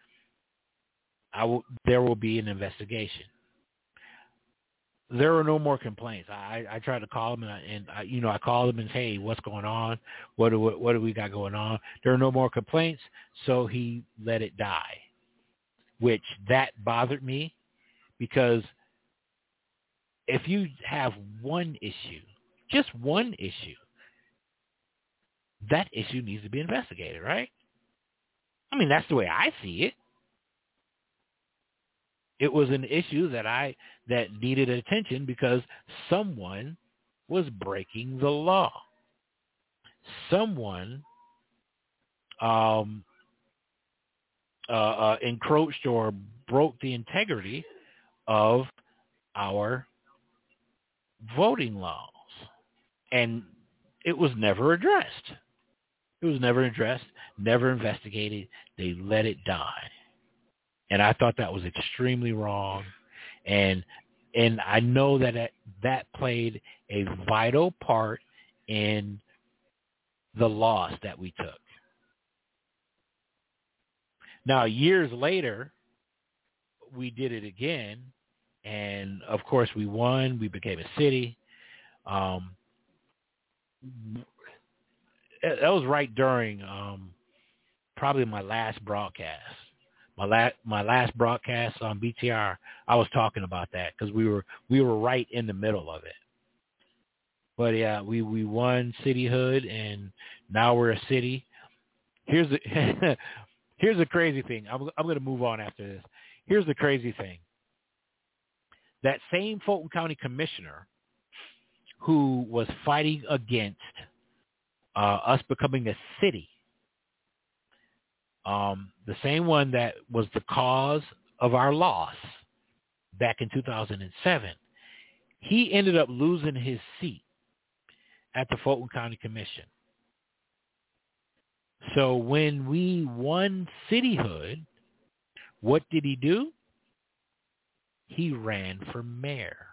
I will there will be an investigation." There were no more complaints. I, I tried to call him, and, I, and I, you know, I called him and said, "Hey, what's going on? What do what, what do we got going on?" There are no more complaints, so he let it die, which that bothered me because if you have one issue, just one issue, that issue needs to be investigated, right? I mean, that's the way I see it. It was an issue that I that needed attention because someone was breaking the law. Someone um, uh, uh, encroached or broke the integrity of our voting laws, and it was never addressed. It was never addressed, never investigated. They let it die. And I thought that was extremely wrong. And and I know that it, that played a vital part in the loss that we took. Now, years later, we did it again. And, of course, we won. We became a city. Um, that was right during um, probably my last broadcast. My last my last broadcast on B T R, I was talking about that because we were we were right in the middle of it. But yeah, we, we won cityhood, and now we're a city. Here's the here's the crazy thing. I'm I'm going to move on after this. Here's the crazy thing. That same Fulton County commissioner who was fighting against uh, us becoming a city. Um, the same one that was the cause of our loss back in two thousand seven, he ended up losing his seat at the Fulton County Commission. So when we won cityhood, what did he do? He ran for mayor.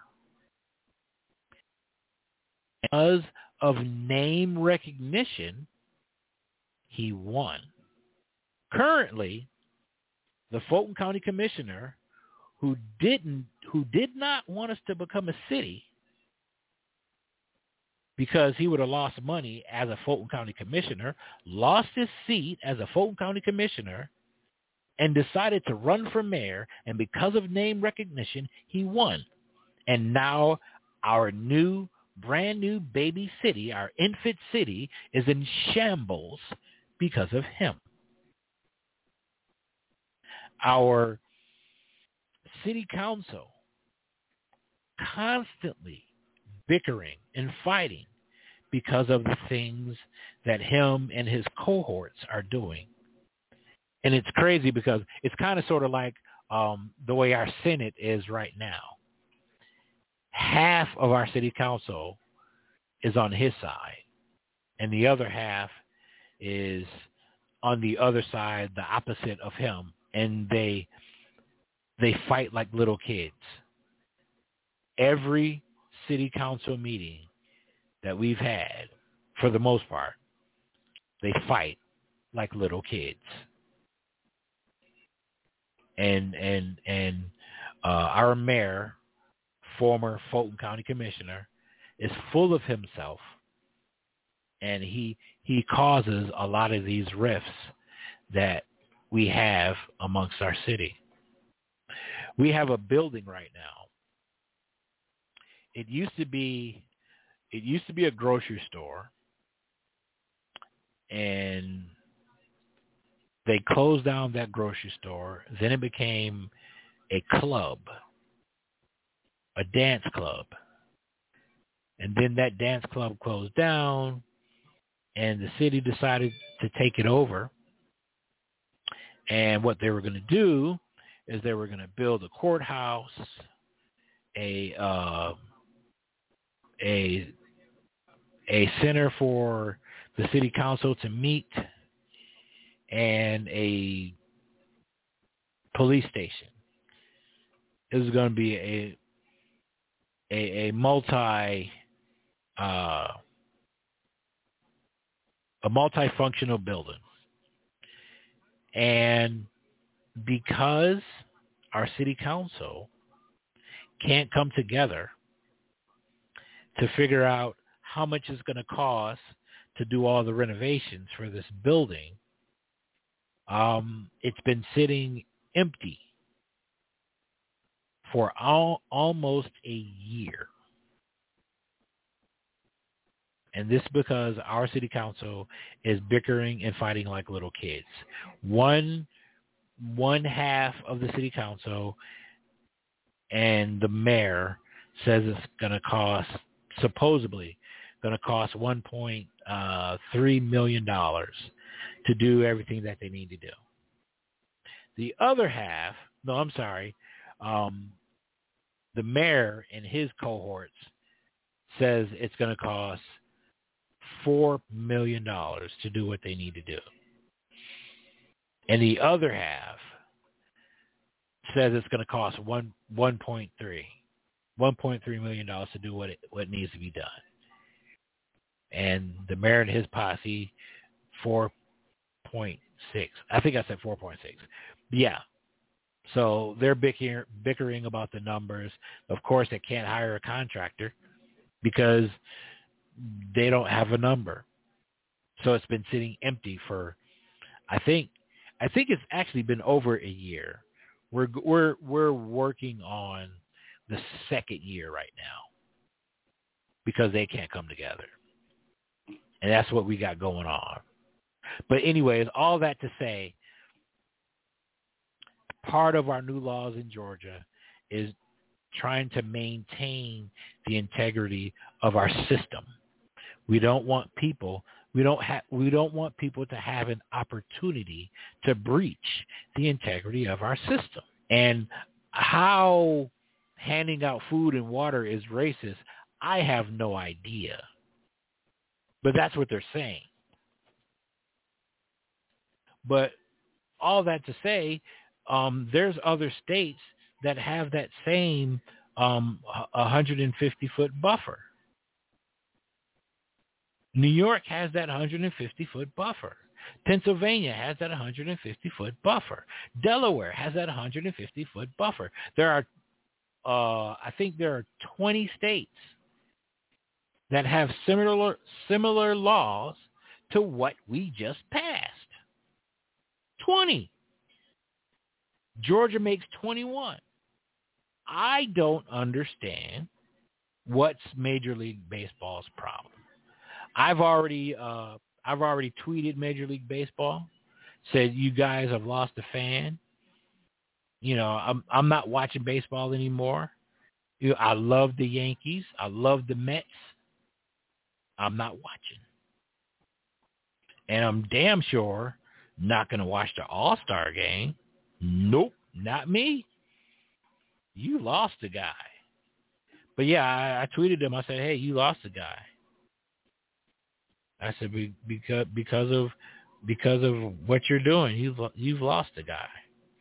Because of name recognition, he won. Currently, the Fulton County Commissioner, who didn't, who did not want us to become a city, because he would have lost money as a Fulton County Commissioner, lost his seat as a Fulton County Commissioner, and decided to run for mayor. And because of name recognition, he won. And now our new, brand new baby city, our infant city, is in shambles because of him. Our city council constantly bickering and fighting because of the things that him and his cohorts are doing. And it's crazy because it's kind of sort of like um, the way our Senate is right now. Half of our city council is on his side, and the other half is on the other side, the opposite of him, and they they fight like little kids. Every city council meeting that we've had, for the most part, they fight like little kids. And and and uh, our mayor, former Fulton County Commissioner, is full of himself, and he he causes a lot of these rifts that we have amongst our city. We have a building right now. It used to be it used to be a grocery store, and they closed down that grocery store. Then it became a club, a dance club. And then that dance club closed down, and the city decided to take it over. And what they were going to do is they were going to build a courthouse, a uh, a a center for the city council to meet, and a police station. It was going to be a a, a multi uh, a multifunctional building. And because our city council can't come together to figure out how much it's going to cost to do all the renovations for this building, um, it's been sitting empty for all, almost a year. And this because our city council is bickering and fighting like little kids. One one half of the city council and the mayor says it's going to cost, supposedly, going to cost one point three million dollars to do everything that they need to do. The other half, no, I'm sorry, um, the mayor and his cohorts says it's going to cost four million dollars to do what they need to do. And the other half says it's going to cost one one point three, one point three million dollars to do what it, what needs to be done. And the mayor and his posse, four point six. I think I said four point six. Yeah. So they're bickering, bickering about the numbers. Of course, they can't hire a contractor because they don't have a number. So it's been sitting empty for, I think, I think it's actually been over a year. We're we're we're working on the second year right now because they can't come together, and that's what we got going on. But anyways, all that to say, part of our new laws in Georgia is trying to maintain the integrity of our system. We don't want people, we don't have, we don't want people to have an opportunity to breach the integrity of our system. And how handing out food and water is racist, I have no idea. But that's what they're saying. But all that to say, um, there's other states that have that same um, one hundred fifty foot buffer. New York has that one hundred fifty foot buffer. Pennsylvania has that one hundred fifty foot buffer. Delaware has that one hundred fifty foot buffer. There are, uh, I think there are twenty states that have similar similar laws to what we just passed. twenty. Georgia makes twenty-one. I don't understand what's Major League Baseball's problem. I've already uh, I've already tweeted Major League Baseball, said you guys have lost a fan. You know, I'm I'm not watching baseball anymore. You know, I love the Yankees. I love the Mets. I'm not watching. And I'm damn sure not going to watch the All-Star game. Nope, not me. You lost the guy. But, yeah, I, I tweeted him. I said, hey, you lost the guy. I said, Be, because because of because of what you're doing, you've, you've lost the guy.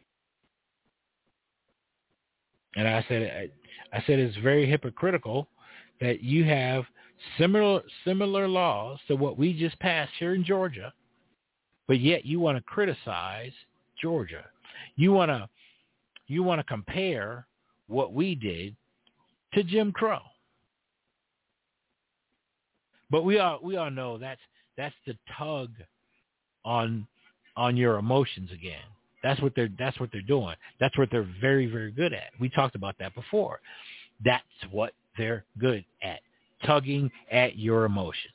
And I said, I, I said it's very hypocritical that you have similar similar laws to what we just passed here in Georgia, but yet you want to criticize Georgia. You want to you want to compare what we did to Jim Crow. But we all we all know that's that's the tug on on your emotions again. That's what they're that's what they're doing. That's what they're very, very good at. We talked about that before. That's what they're good at. Tugging at your emotions.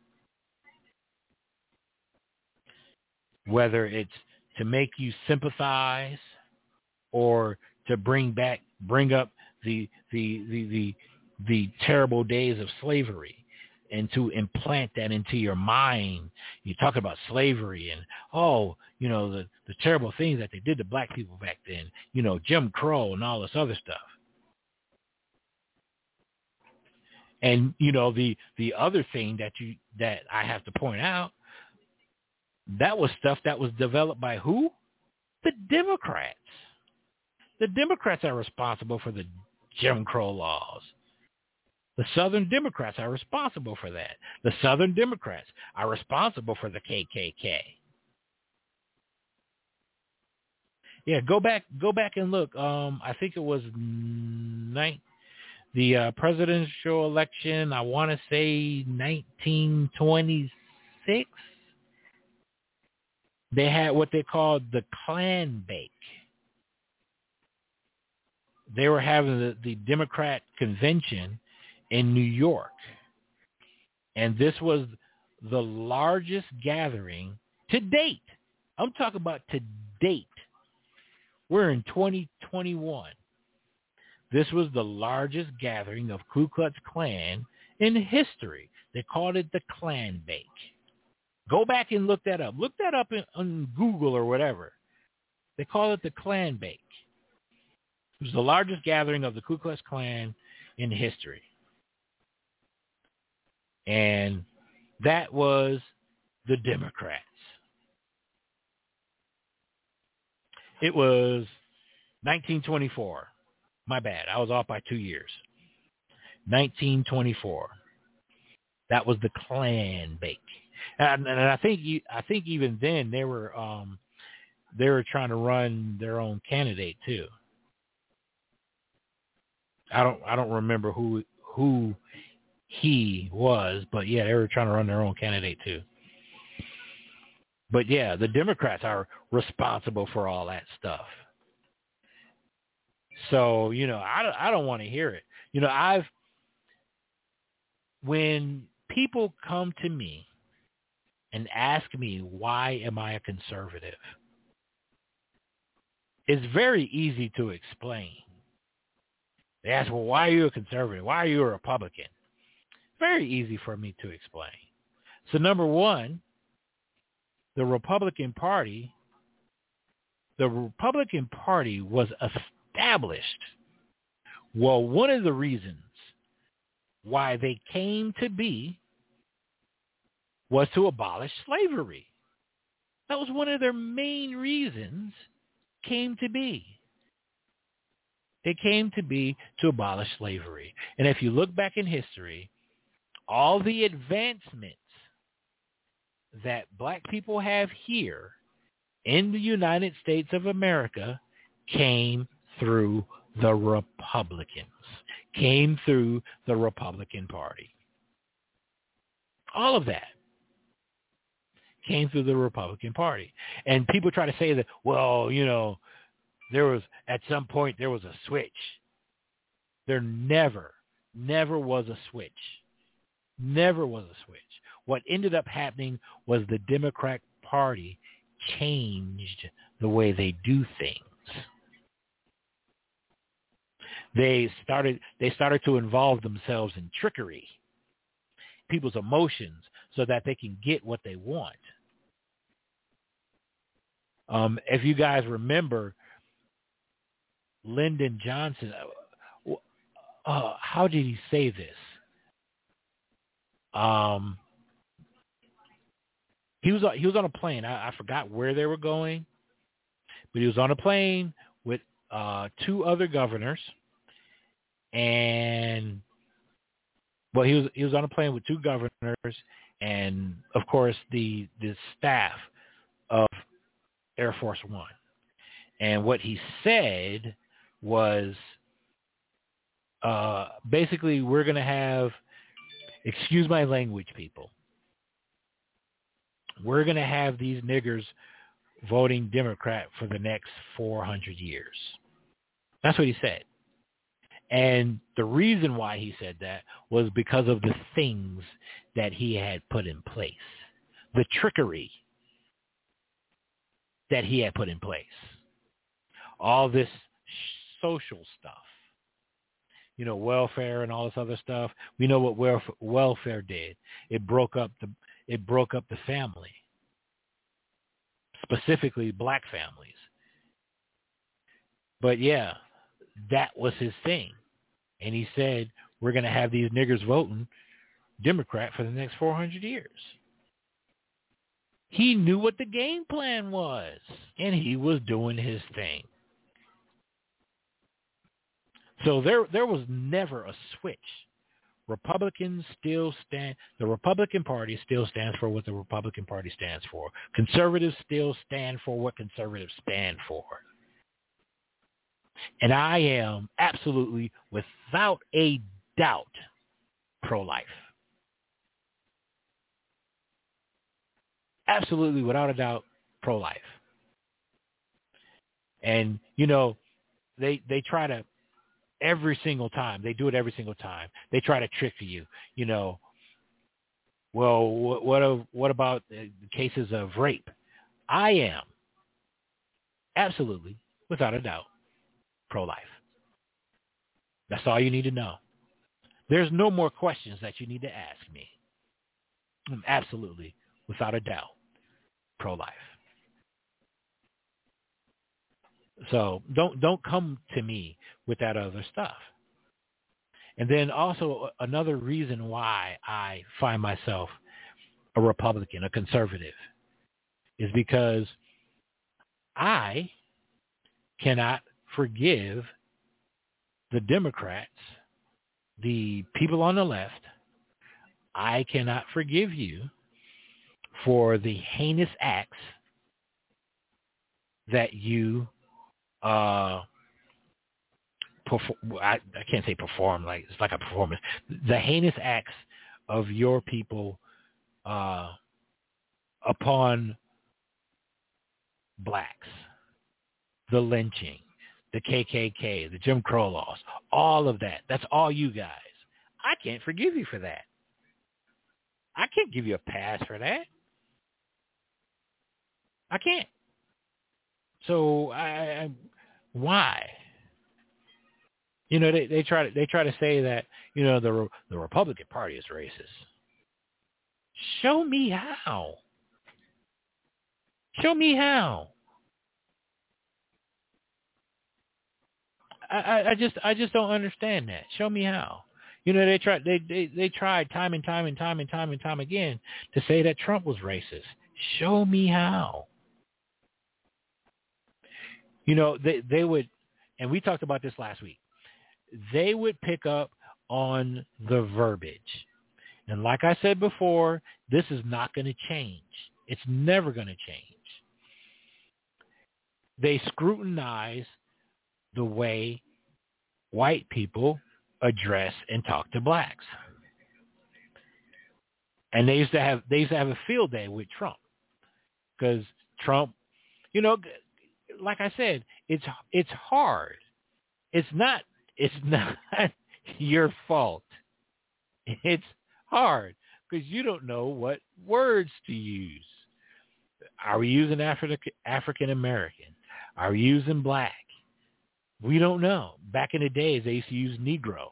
Whether it's to make you sympathize or to bring back bring up the the the the, the terrible days of slavery and to implant that into your mind. You talk about slavery and, oh, you know, the, the terrible things that they did to black people back then, you know, Jim Crow and all this other stuff. And, you know, the, the other thing that you that I have to point out, that was stuff that was developed by who? The Democrats. The Democrats are responsible for the Jim Crow laws. The Southern Democrats are responsible for that. The Southern Democrats are responsible for the K K K. Yeah, go back, go back and look. Um, I think it was nine, the uh, presidential election. I want to say nineteen twenty-six. They had what they called the Klan Bake. They were having the, the Democrat convention in New York. And this was the largest gathering to date. I'm talking about to date. We're in twenty twenty-one. This was the largest gathering of Ku Klux Klan in history. They called it the Klan Bake. Go back and look that up. Look that up in, on Google or whatever. They call it the Klan Bake. It was the largest gathering of the Ku Klux Klan in history. And that was the Democrats. It was nineteen twenty-four. My bad. I was off by two years. nineteen twenty-four. That was the Klan Bake. And, and I think you, I think even then they were um, they were trying to run their own candidate too. I don't I don't remember who who he was, but yeah, they were trying to run their own candidate too. But yeah, the Democrats are responsible for all that stuff. So, you know, I don't, I don't want to hear it. You know, I've, when people come to me and ask me, why am I a conservative? It's very easy to explain. They ask, well, why are you a conservative? Why are you a Republican? Very easy for me to explain. So number one, the Republican Party, the Republican Party was established. Well, one of the reasons why they came to be was to abolish slavery. That was one of their main reasons came to be. They came to be to abolish slavery. And if you look back in history, all the advancements that black people have here in the United States of America came through the Republicans, came through the Republican Party. All of that came through the Republican Party. And people try to say that, well, you know, there was, at some point, there was a switch. There never, never was a switch. Never was a switch. What ended up happening was the Democrat Party changed the way they do things. They started they started to involve themselves in trickery, people's emotions, so that they can get what they want. Um, if you guys remember, Lyndon Johnson, uh, how did he say this? Um, he was he was on a plane. I, I forgot where they were going, but he was on a plane with uh, two other governors, and well, he was he was on a plane with two governors, and of course the the staff of Air Force One. And what he said was, uh, basically, we're going to have, excuse my language, people, we're going to have these niggers voting Democrat for the next four hundred years. That's what he said. And the reason why he said that was because of the things that he had put in place, the trickery that he had put in place, all this social stuff, you know, welfare and all this other stuff. We know what welfare, welfare did. It broke up the it broke up the family, specifically black families. But yeah, that was his thing. And he said, we're going to have these niggers voting Democrat for the next four hundred years. He knew what the game plan was, and he was doing his thing. So there there was never a switch. Republicans still stand, the Republican Party still stands for what the Republican Party stands for. Conservatives still stand for what conservatives stand for. And I am absolutely, without a doubt, pro-life. Absolutely, without a doubt, pro-life. And, you know, they they try to, every single time, they do it every single time. They try to trick you, you know. Well, what what, what about the cases of rape? I am absolutely, without a doubt, pro-life. That's all you need to know. There's no more questions that you need to ask me. I'm absolutely, without a doubt, pro-life. So don't don't come to me with that other stuff. And then also another reason why I find myself a Republican, a conservative, is because I cannot forgive the Democrats, the people on the left. I cannot forgive you for the heinous acts that you uh, perform. I, I can't say perform, like it's like a performance. The heinous acts of your people uh, upon blacks, the lynching, the K K K, the Jim Crow laws, all of that. That's all you guys. I can't forgive you for that. I can't give you a pass for that. I can't. So I, I why? You know, they, they try to they try to say that, you know, the the Republican Party is racist. Show me how. Show me how. I, I just I just don't understand that. Show me how. You know, they tried they, they, they tried time and time and time and time and time again to say that Trump was racist. Show me how. You know, they they would, and we talked about this last week, they would pick up on the verbiage. And like I said before, this is not going to change. It's never going to change. They scrutinize the way white people address and talk to blacks. And they used to have they used to have a field day with Trump, because Trump, you know, like I said, it's it's hard. It's not it's not your fault. It's hard because you don't know what words to use. Are we using African African American? Are we using black? We don't know. Back in the days, they used to use Negro.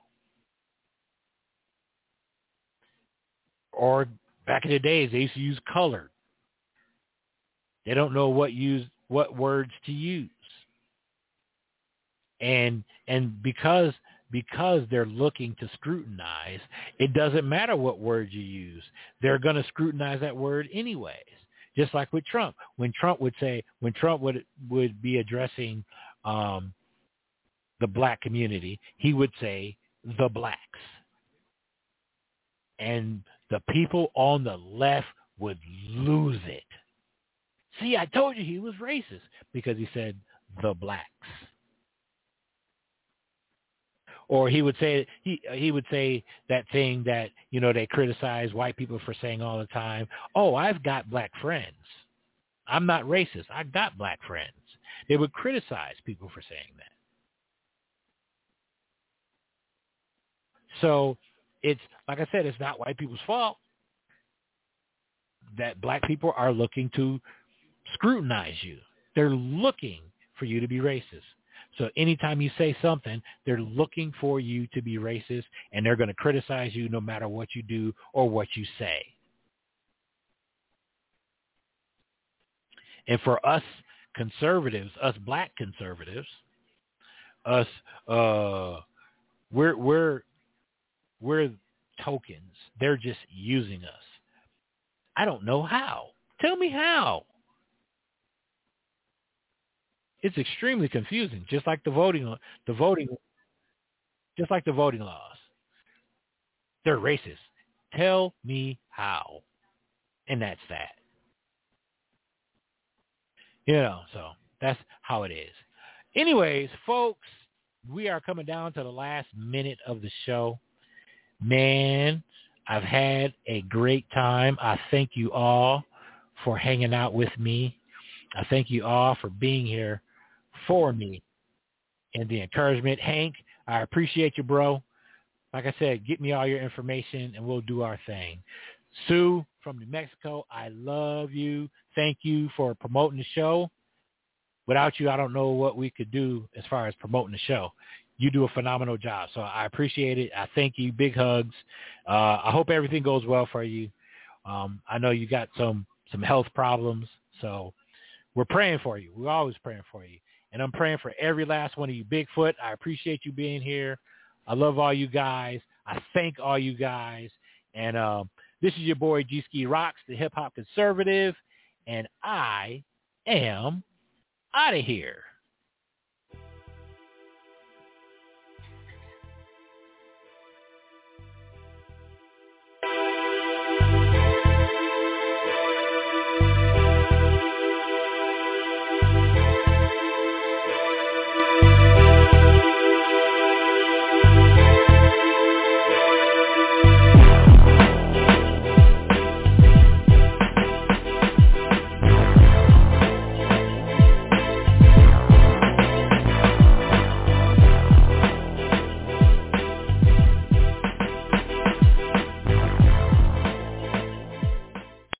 Or back in the days, they used to use colored. They don't know what use what words to use. And and because because they're looking to scrutinize, it doesn't matter what words you use. They're going to scrutinize that word anyways. Just like with Trump. When Trump would say, when Trump would would be addressing um, the black community, he would say the blacks. And the people on the left would lose it. See, I told you he was racist because he said the blacks. Or he would say he he would say that thing that, you know, they criticize white people for saying all the time. Oh, I've got black friends. I'm not racist. I got black friends. They would criticize people for saying that. So it's, like I said, it's not white people's fault that black people are looking to scrutinize you. They're looking for you to be racist. So anytime you say something, they're looking for you to be racist, and they're going to criticize you no matter what you do or what you say. And for us conservatives, us black conservatives, us, uh, we're we're we're tokens. They're just using us. I don't know how. Tell me how. It's extremely confusing, just like the voting, the voting, just like the voting laws. They're racist. Tell me how. And that's that. You know, so that's how it is. Anyways, folks, we are coming down to the last minute of the show. Man, I've had a great time. I thank you all for hanging out with me. I thank you all for being here for me and the encouragement. Hank, I appreciate you, bro. Like I said, get me all your information and we'll do our thing. Sue from New Mexico, I love you. Thank you for promoting the show. Without you, I don't know what we could do as far as promoting the show. You do a phenomenal job, so I appreciate it. I thank you. Big hugs. Uh, I hope everything goes well for you. Um, I know you got some, some health problems, so we're praying for you. We're always praying for you. And I'm praying for every last one of you. Bigfoot, I appreciate you being here. I love all you guys. I thank all you guys. And uh, this is your boy G Ski Rocks, the hip-hop conservative, and I am out of here.